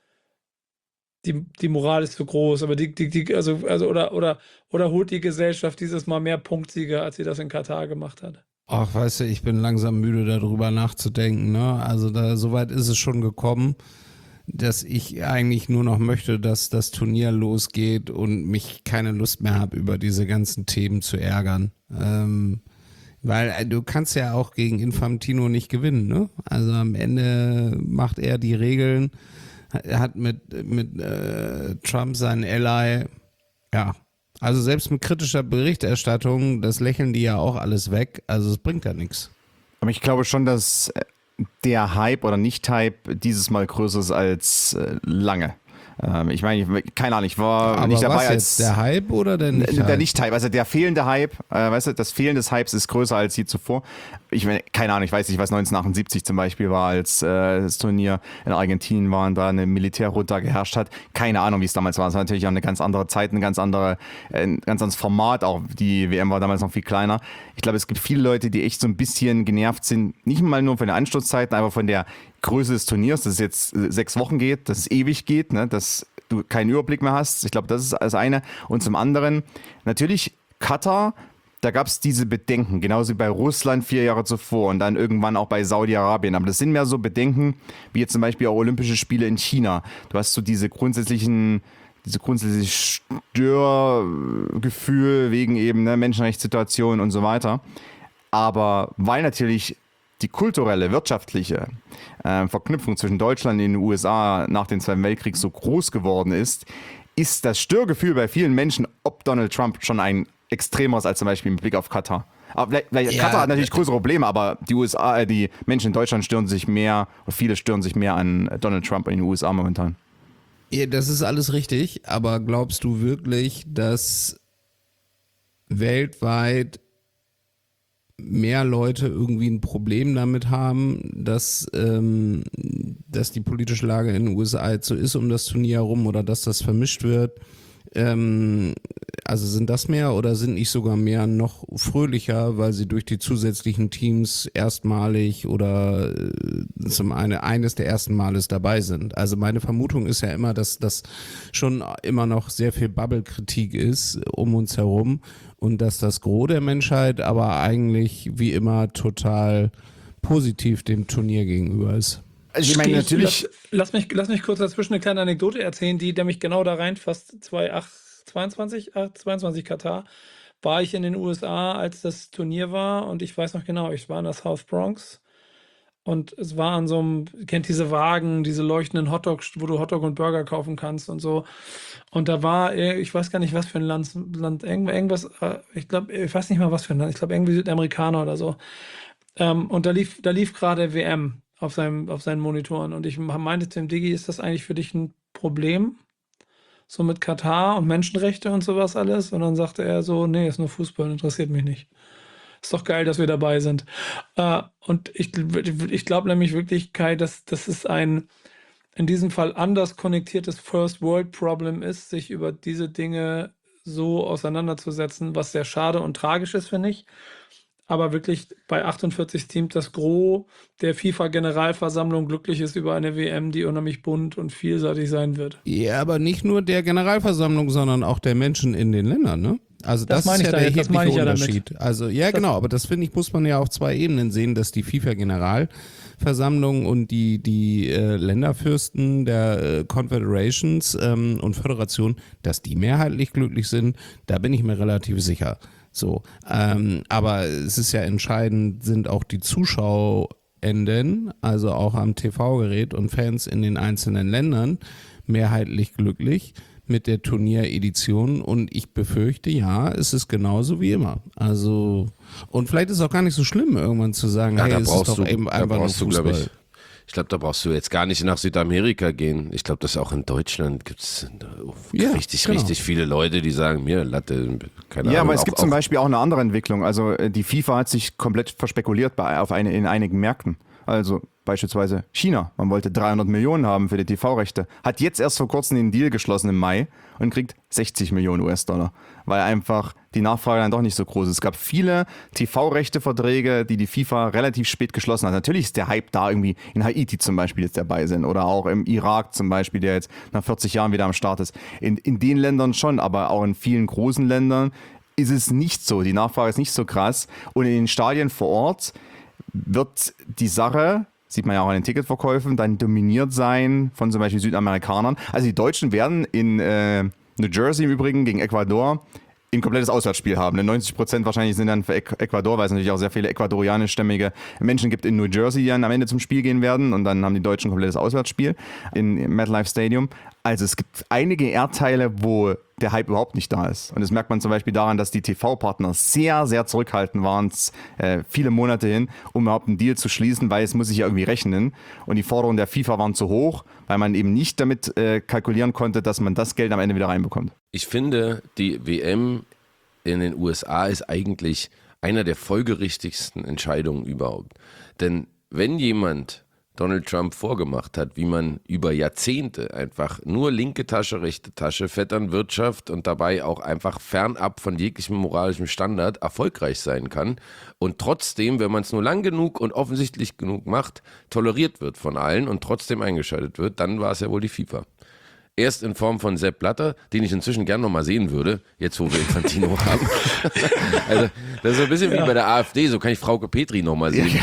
die Moral ist zu groß, aber oder holt die Gesellschaft dieses Mal mehr Punktsiege, als sie das in Katar gemacht hat? Ach, weißt du, ich bin langsam müde, darüber nachzudenken, ne? Also soweit ist es schon gekommen, dass ich eigentlich nur noch möchte, dass das Turnier losgeht und mich keine Lust mehr habe, über diese ganzen Themen zu ärgern. Weil du kannst ja auch gegen Infantino nicht gewinnen, ne? Also am Ende macht er die Regeln, er hat mit Trump seinen Ally, ja, also selbst mit kritischer Berichterstattung, das lächeln die ja auch alles weg, also es bringt ja nichts. Aber ich glaube schon, dass der Hype oder Nicht-Hype dieses Mal größer ist als lange. Ich meine, keine Ahnung, ich war Aber nicht dabei was als jetzt, der Hype oder der Nicht-Hype? Der Nicht-Hype, also der fehlende Hype, weißt du, das Fehlen des Hypes ist größer als je zuvor. Ich meine, keine Ahnung, ich weiß nicht, was 1978 zum Beispiel war, als das Turnier in Argentinien war und da eine Militärjunta geherrscht hat. Keine Ahnung, wie es damals war. Es war natürlich auch eine ganz andere Zeit, ein ganz anderes Format. Auch die WM war damals noch viel kleiner. Ich glaube, es gibt viele Leute, die echt so ein bisschen genervt sind, nicht mal nur von den Anstoßzeiten, aber von der Größe des Turniers, dass es jetzt 6 Wochen geht, dass es ewig geht, ne, dass du keinen Überblick mehr hast. Ich glaube, das ist das eine. Und zum anderen, natürlich Katar, da gab es diese Bedenken, genauso wie bei Russland 4 Jahre zuvor und dann irgendwann auch bei Saudi-Arabien. Aber das sind mehr so Bedenken, wie jetzt zum Beispiel auch Olympische Spiele in China. Du hast so diese grundsätzliche Störgefühl wegen eben Menschenrechtssituation und so weiter. Aber weil natürlich die kulturelle, wirtschaftliche Verknüpfung zwischen Deutschland und den USA nach dem Zweiten Weltkrieg so groß geworden ist das Störgefühl bei vielen Menschen, ob Donald Trump schon ein extremeres als zum Beispiel mit Blick auf Katar. Aber Katar hat natürlich größere Probleme, aber die USA, die Menschen in Deutschland stören sich mehr, oder viele stören sich mehr an Donald Trump in den USA momentan. Ja, das ist alles richtig, aber glaubst du wirklich, dass weltweit mehr Leute irgendwie ein Problem damit haben, dass die politische Lage in den USA jetzt so ist um das Turnier herum oder dass das vermischt wird? Also sind das mehr oder sind nicht sogar mehr noch fröhlicher, weil sie durch die zusätzlichen Teams erstmalig oder eines der ersten Males dabei sind? Also meine Vermutung ist ja immer, dass das schon immer noch sehr viel Bubble-Kritik ist um uns herum und dass das Gros der Menschheit aber eigentlich wie immer total positiv dem Turnier gegenüber ist. Also ich meine natürlich. Lass mich kurz dazwischen eine kleine Anekdote erzählen, die mich genau da reinfasst. 22 Katar war ich in den USA, als das Turnier war und ich weiß noch genau, ich war in der South Bronx und es war an so einem, kennt diese Wagen, diese leuchtenden Hotdogs, wo du Hotdog und Burger kaufen kannst und so. Und da war, ich weiß gar nicht, was für ein Land irgendwas, ich glaube, ich weiß nicht mal, was für ein Land, ich glaube irgendwie Südamerikaner oder so. Und da lief gerade WM auf seinen Monitoren und ich meinte zu dem Diggi, ist das eigentlich für dich ein Problem? So mit Katar und Menschenrechte und sowas alles? Und dann sagte er so, nee, ist nur Fußball, interessiert mich nicht. Ist doch geil, dass wir dabei sind. Und ich glaube nämlich wirklich, Kai, dass es ein in diesem Fall anders konnektiertes First-World-Problem ist, sich über diese Dinge so auseinanderzusetzen, was sehr schade und tragisch ist, finde ich. Aber wirklich bei 48 Teams das Gros der FIFA-Generalversammlung glücklich ist über eine WM, die unheimlich bunt und vielseitig sein wird. Ja, aber nicht nur der Generalversammlung, sondern auch der Menschen in den Ländern, ne? Also das ist ja der erhebliche Unterschied. Also ja, genau, aber das finde ich, muss man ja auf 2 Ebenen sehen, dass die FIFA-Generalversammlung und die Länderfürsten der Confederations und Föderationen, dass die mehrheitlich glücklich sind, da bin ich mir relativ sicher. So, aber es ist ja entscheidend, sind auch die Zuschauenden, also auch am TV-Gerät und Fans in den einzelnen Ländern mehrheitlich glücklich mit der Turnieredition und ich befürchte, ja, es ist genauso wie immer. Also, und vielleicht ist es auch gar nicht so schlimm, irgendwann zu sagen, ja, hey, es ist doch eben einfach nur Fußball. Ich glaube, da brauchst du jetzt gar nicht nach Südamerika gehen. Ich glaube, dass auch in Deutschland gibt es richtig viele Leute, die sagen, mir Latte, keine Ahnung. Ja, aber es gibt zum Beispiel auch eine andere Entwicklung. Also die FIFA hat sich komplett verspekuliert in einigen Märkten. Also beispielsweise China. Man wollte 300 Millionen haben für die TV-Rechte. Hat jetzt erst vor kurzem den Deal geschlossen im Mai und kriegt 60 Millionen US-Dollar. Weil einfach die Nachfrage dann doch nicht so groß ist. Es gab viele TV-Rechte-Verträge, die FIFA relativ spät geschlossen hat. Natürlich ist der Hype da irgendwie in Haiti zum Beispiel jetzt dabei sind. Oder auch im Irak zum Beispiel, der jetzt nach 40 Jahren wieder am Start ist. In den Ländern schon, aber auch in vielen großen Ländern ist es nicht so. Die Nachfrage ist nicht so krass. Und in den Stadien vor Ort wird die Sache, sieht man ja auch an den Ticketverkäufen, dann dominiert sein von zum Beispiel Südamerikanern. Also die Deutschen werden in New Jersey im Übrigen gegen Ecuador ein komplettes Auswärtsspiel haben. 90% wahrscheinlich sind dann für Ecuador, weil es natürlich auch sehr viele ecuadorianischstämmige Menschen gibt in New Jersey, die dann am Ende zum Spiel gehen werden und dann haben die Deutschen ein komplettes Auswärtsspiel im MetLife Stadium. Also es gibt einige Erdteile, wo der Hype überhaupt nicht da ist. Und das merkt man zum Beispiel daran, dass die TV-Partner sehr, sehr zurückhaltend waren, viele Monate hin, um überhaupt einen Deal zu schließen, weil es muss sich ja irgendwie rechnen. Und die Forderungen der FIFA waren zu hoch, weil man eben nicht damit kalkulieren konnte, dass man das Geld am Ende wieder reinbekommt. Ich finde, die WM in den USA ist eigentlich einer der folgerichtigsten Entscheidungen überhaupt. Denn wenn jemand Donald Trump vorgemacht hat, wie man über Jahrzehnte einfach nur linke Tasche, rechte Tasche, Vetternwirtschaft und dabei auch einfach fernab von jeglichem moralischem Standard erfolgreich sein kann und trotzdem, wenn man es nur lang genug und offensichtlich genug macht, toleriert wird von allen und trotzdem eingeschaltet wird, dann war es ja wohl die FIFA. Erst in Form von Sepp Blatter, den ich inzwischen gern nochmal sehen würde, jetzt wo wir Infantino haben. Also das ist so ein bisschen wie bei der AfD, so kann ich Frauke Petri nochmal sehen.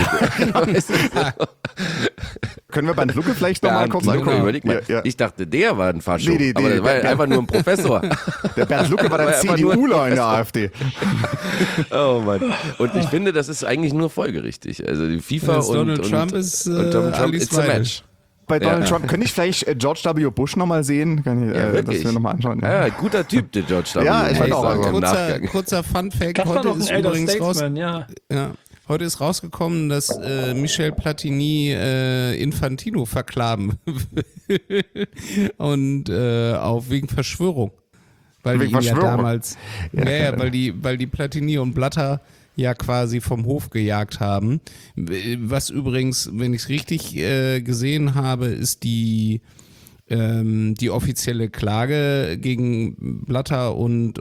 Können wir Bernd Lucke vielleicht nochmal kurz angucken? Überleg mal. Ja. Ich dachte, der war ein Fascho, aber das war ja einfach nur ein Professor. Der Bernd Lucke war der CDUler in der AfD. Oh Mann. Und ich finde, das ist eigentlich nur folgerichtig. Also die FIFA und Donald Trump ist Donald Trump Alice it's a match. Bei Donald Trump, könnte ich vielleicht George W. Bush nochmal sehen? Kann ich, das wir nochmal anschauen. Ja, guter Typ, der George W. Ja, ich fand auch. Kurzer Fun-Fact. Heute ist übrigens heute ist rausgekommen, dass Michel Platini Infantino verklagen will. Und auch wegen Verschwörung. Weil die ihn ja damals, weil die Platini und Blatter ja quasi vom Hof gejagt haben. Was übrigens, wenn ich es richtig gesehen habe, ist die offizielle Klage gegen Blatter und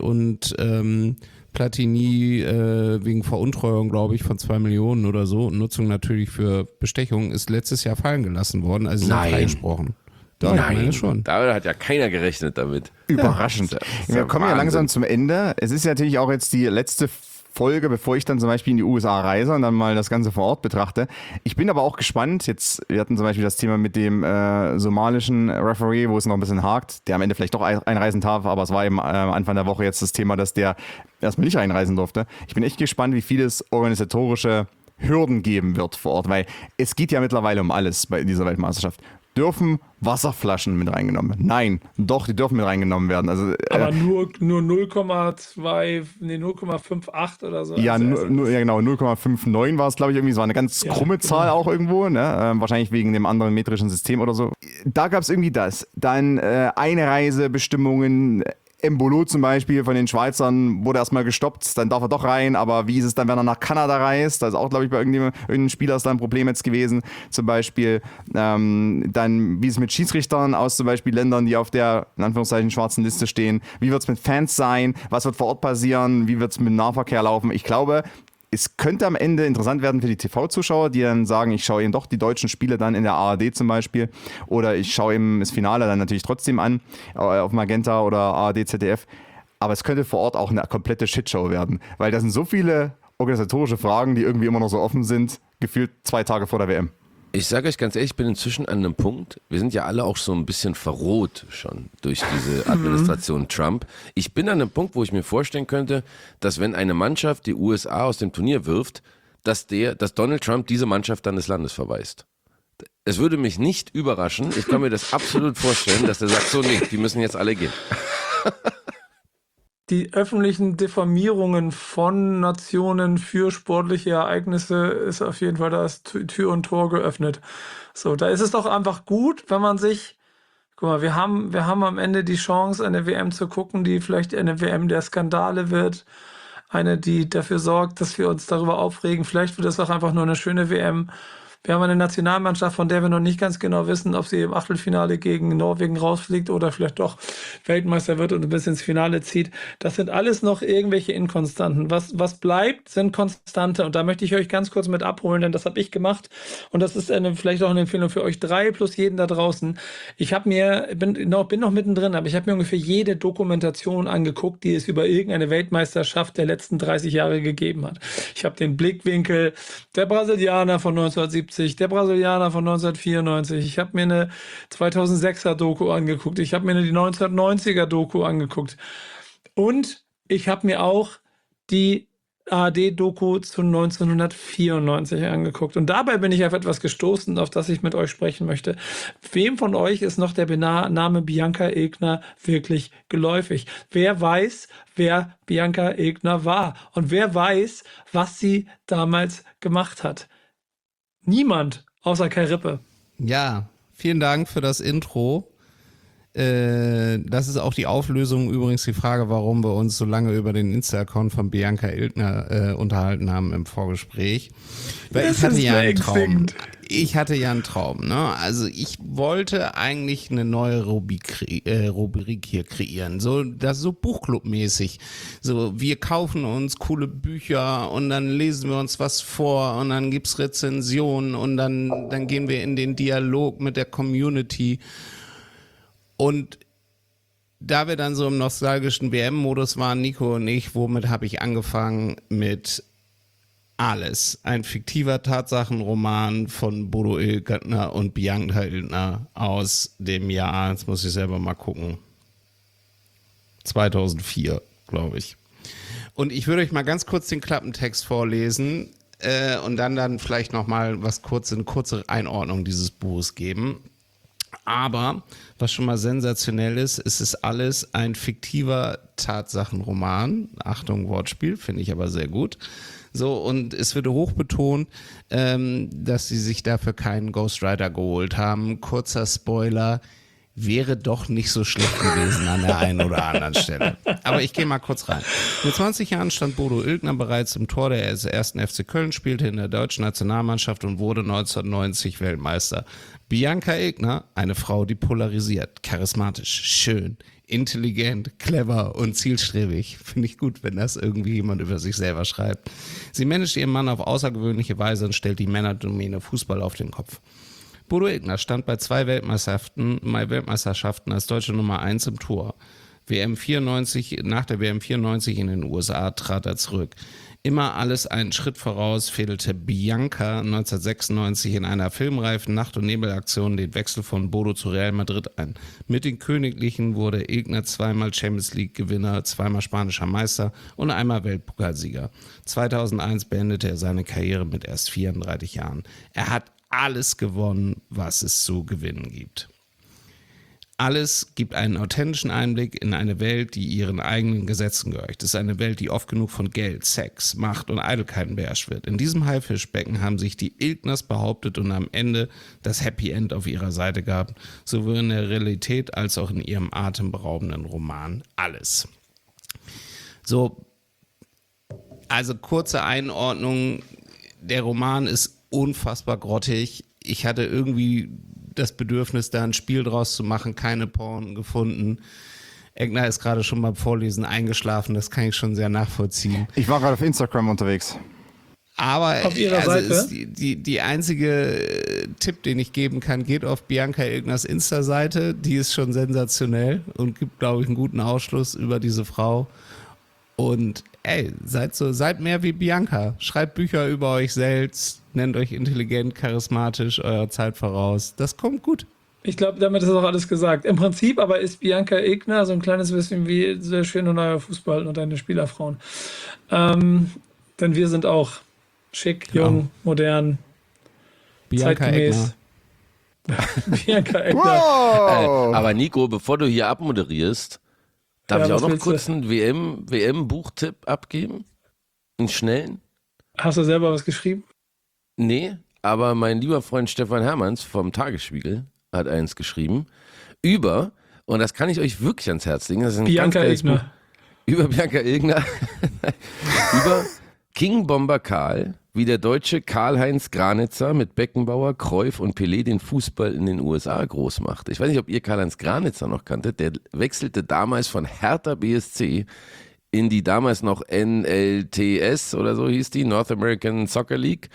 Platini wegen Veruntreuung, glaube ich, von 2 Millionen oder so. Und Nutzung natürlich für Bestechung ist letztes Jahr fallen gelassen worden. Also sie sind freigesprochen. Doch, ich meine schon. Da hat ja keiner gerechnet damit. Überraschend. Wir kommen ja langsam zum Ende. Es ist natürlich auch jetzt die letzte Folge, bevor ich dann zum Beispiel in die USA reise und dann mal das Ganze vor Ort betrachte. Ich bin aber auch gespannt, wir hatten zum Beispiel das Thema mit dem somalischen Referee, wo es noch ein bisschen hakt, der am Ende vielleicht doch einreisen darf, aber es war eben am Anfang der Woche jetzt das Thema, dass der erstmal nicht einreisen durfte. Ich bin echt gespannt, wie viel es organisatorische Hürden geben wird vor Ort, weil es geht ja mittlerweile um alles bei dieser Weltmeisterschaft. Dürfen Wasserflaschen mit reingenommen werden? Nein, doch, die dürfen mit reingenommen werden. Also, aber nur 0,58 oder so. Ja, genau, 0,59 war es, glaube ich, irgendwie. Es war eine ganz krumme Zahl auch irgendwo, ne? Wahrscheinlich wegen dem anderen metrischen System oder so. Da gab es irgendwie das. Dann Einreisebestimmungen. Embolo zum Beispiel von den Schweizern wurde erstmal gestoppt, dann darf er doch rein, aber wie ist es dann, wenn er nach Kanada reist? Da ist auch, glaube ich, bei irgendeinem Spieler ist da ein Problem jetzt gewesen. Zum Beispiel dann, wie ist es mit Schiedsrichtern aus zum Beispiel Ländern, die auf der, in Anführungszeichen, schwarzen Liste stehen? Wie wird es mit Fans sein? Was wird vor Ort passieren? Wie wird es mit dem Nahverkehr laufen? Ich glaube, es könnte am Ende interessant werden für die TV-Zuschauer, die dann sagen, ich schaue eben doch die deutschen Spiele dann in der ARD zum Beispiel oder ich schaue eben das Finale dann natürlich trotzdem an auf Magenta oder ARD, ZDF. Aber es könnte vor Ort auch eine komplette Shitshow werden, weil da sind so viele organisatorische Fragen, die irgendwie immer noch so offen sind, gefühlt 2 Tage vor der WM. Ich sage euch ganz ehrlich, ich bin inzwischen an einem Punkt, wir sind ja alle auch so ein bisschen verroht schon durch diese Administration Trump. Ich bin an einem Punkt, wo ich mir vorstellen könnte, dass wenn eine Mannschaft die USA aus dem Turnier wirft, dass Donald Trump diese Mannschaft dann des Landes verweist. Es würde mich nicht überraschen, ich kann mir das absolut vorstellen, dass der sagt, so nee, die müssen jetzt alle gehen. Die öffentlichen Diffamierungen von Nationen für sportliche Ereignisse ist auf jeden Fall, da ist Tür und Tor geöffnet. So, da ist es doch einfach gut, wenn man sich, guck mal, wir haben am Ende die Chance, eine WM zu gucken, die vielleicht eine WM der Skandale wird. Eine, die dafür sorgt, dass wir uns darüber aufregen. Vielleicht wird es auch einfach nur eine schöne WM. Wir haben eine Nationalmannschaft, von der wir noch nicht ganz genau wissen, ob sie im Achtelfinale gegen Norwegen rausfliegt oder vielleicht doch Weltmeister wird und bis ins Finale zieht. Das sind alles noch irgendwelche Inkonstanten. Was bleibt, sind Konstante. Und da möchte ich euch ganz kurz mit abholen, denn das habe ich gemacht. Und das ist vielleicht auch eine Empfehlung für euch 3 plus jeden da draußen. Ich bin noch mittendrin, aber ich habe mir ungefähr jede Dokumentation angeguckt, die es über irgendeine Weltmeisterschaft der letzten 30 Jahre gegeben hat. Ich habe den Blickwinkel der Brasilianer von 1970, der Brasilianer von 1994. Ich habe mir eine 2006er Doku angeguckt. Ich habe mir die 1990er Doku angeguckt. Und ich habe mir auch die ARD-Doku zu 1994 angeguckt. Und dabei bin ich auf etwas gestoßen, auf das ich mit euch sprechen möchte. Wem von euch ist noch der Name Bianca Egner wirklich geläufig? Wer weiß, wer Bianca Egner war? Und wer weiß, was sie damals gemacht hat? Niemand, außer Kai Rippe. Ja, vielen Dank für das Intro. Das ist auch die Auflösung, übrigens die Frage, warum wir uns so lange über den Insta-Account von Bianca Egner unterhalten haben im Vorgespräch. Weil ich hatte ja einen Traum. Ich hatte ja einen Traum, ne? Also ich wollte eigentlich eine neue Rubrik hier kreieren, so das so Buchclub-mäßig. So, wir kaufen uns coole Bücher und dann lesen wir uns was vor und dann gibt's Rezensionen und dann gehen wir in den Dialog mit der Community. Und da wir dann so im nostalgischen WM-Modus waren, Nico und ich, womit habe ich angefangen? Mit Alles. Ein fiktiver Tatsachenroman von Bodo Illgöttner und Bianca Egner aus dem Jahr, jetzt muss ich selber mal gucken, 2004, glaube ich. Und ich würde euch mal ganz kurz den Klappentext vorlesen und dann vielleicht nochmal eine kurze Einordnung dieses Buches geben. Aber, was schon mal sensationell ist, es ist alles ein fiktiver Tatsachenroman. Achtung, Wortspiel, finde ich aber sehr gut. So, und es wird hoch betont, dass sie sich dafür keinen Ghostwriter geholt haben. Kurzer Spoiler, wäre doch nicht so schlecht gewesen an der einen oder anderen Stelle. Aber ich gehe mal kurz rein. Mit 20 Jahren stand Bodo Illgöttner bereits im Tor der ersten FC Köln, spielte in der deutschen Nationalmannschaft und wurde 1990 Weltmeister. Bianca Egner, eine Frau, die polarisiert, charismatisch, schön, intelligent, clever und zielstrebig. Finde ich gut, wenn das irgendwie jemand über sich selber schreibt. Sie managt ihren Mann auf außergewöhnliche Weise und stellt die Männerdomäne Fußball auf den Kopf. Bodo Illgöttner stand bei 2 Weltmeisterschaften als deutsche Nummer 1 im Tor. Nach der WM 94 in den USA trat er zurück. Immer alles einen Schritt voraus fädelte Bianca 1996 in einer filmreifen Nacht- und Nebelaktion den Wechsel von Bodo zu Real Madrid ein. Mit den Königlichen wurde Egner zweimal Champions League-Gewinner, zweimal spanischer Meister und einmal Weltpokalsieger. 2001 beendete er seine Karriere mit erst 34 Jahren. Er hat alles gewonnen, was es zu gewinnen gibt. Alles gibt einen authentischen Einblick in eine Welt, die ihren eigenen Gesetzen gehorcht. Es ist eine Welt, die oft genug von Geld, Sex, Macht und Eitelkeiten beherrscht wird. In diesem Haifischbecken haben sich die Illgners behauptet und am Ende das Happy End auf ihrer Seite gehabt, sowohl in der Realität als auch in ihrem atemberaubenden Roman Alles. So, also kurze Einordnung, der Roman ist unfassbar grottig. Ich hatte irgendwie das Bedürfnis, da ein Spiel draus zu machen, keine Porn gefunden. Egner ist gerade schon beim Vorlesen eingeschlafen, das kann ich schon sehr nachvollziehen. Ich war gerade auf Instagram unterwegs. Aber auf ihrer Seite? Ist die einzige Tipp, den ich geben kann, geht auf Bianca Illgners Insta-Seite. Die ist schon sensationell und gibt, glaube ich, einen guten Ausschluss über diese Frau. Und ey, seid mehr wie Bianca. Schreibt Bücher über euch selbst, nennt euch intelligent, charismatisch, eurer Zeit voraus. Das kommt gut. Ich glaube, damit ist auch alles gesagt. Im Prinzip aber ist Bianca Egner so ein kleines bisschen wie sehr schöner neuer Fußball und deine Spielerfrauen. Denn wir sind auch schick, jung, modern, Bianca zeitgemäß. Bianca Egner. Wow! Aber Nico, bevor du hier abmoderierst, darf ich auch noch kurz einen WM-Buchtipp abgeben? Einen schnellen? Hast du selber was geschrieben? Nee, aber mein lieber Freund Stefan Hermanns vom Tagesspiegel hat eins geschrieben über, und das kann ich euch wirklich ans Herz legen, das ist ein Bianca ganz Egner. Buch, über Bianca Egner, über King Bomber Karl, wie der deutsche Karl-Heinz Granitzer mit Beckenbauer, Cruyff und Pelé den Fußball in den USA groß macht. Ich weiß nicht, ob ihr Karl-Heinz Granitzer noch kanntet, der wechselte damals von Hertha BSC in die damals noch NLTS oder so hieß die, North American Soccer League,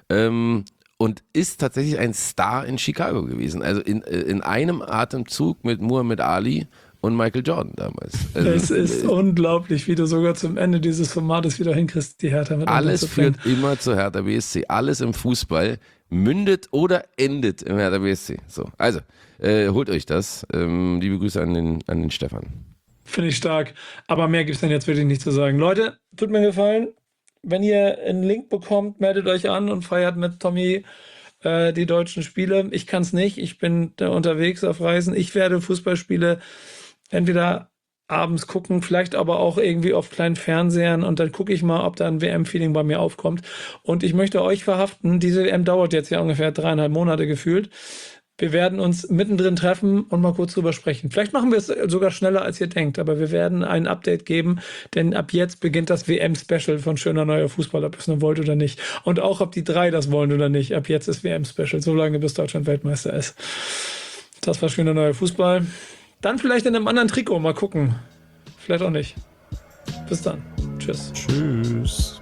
und ist tatsächlich ein Star in Chicago gewesen. Also in einem Atemzug mit Muhammad Ali und Michael Jordan damals. Also, es ist unglaublich, wie du sogar zum Ende dieses Formates wieder hinkriegst, die Hertha mit alles führt immer zu Hertha BSC. Alles im Fußball mündet oder endet im Hertha BSC. So, also, holt euch das. Liebe Grüße an den Stefan. Finde ich stark. Aber mehr gibt es dann jetzt wirklich nicht zu sagen. Leute, tut mir gefallen. wenn ihr einen Link bekommt, meldet euch an und feiert mit Tommy die deutschen Spiele. Ich kann es nicht, ich bin da unterwegs auf Reisen. Ich werde Fußballspiele entweder abends gucken, vielleicht aber auch irgendwie auf kleinen Fernsehern und dann gucke ich mal, ob da ein WM-Feeling bei mir aufkommt. Und ich möchte euch verhaften, diese WM dauert jetzt ja ungefähr 3,5 Monate gefühlt. Wir werden uns mittendrin treffen und mal kurz drüber sprechen. Vielleicht machen wir es sogar schneller, als ihr denkt, aber wir werden ein Update geben, denn ab jetzt beginnt das WM-Special von Schöner Neuer Fußball, ob ihr es nur wollt oder nicht. Und auch, ob die 3 das wollen oder nicht. Ab jetzt ist WM-Special, so lange bis Deutschland Weltmeister ist. Das war Schöner Neuer Fußball. Dann vielleicht in einem anderen Trikot, mal gucken. Vielleicht auch nicht. Bis dann. Tschüss. Tschüss.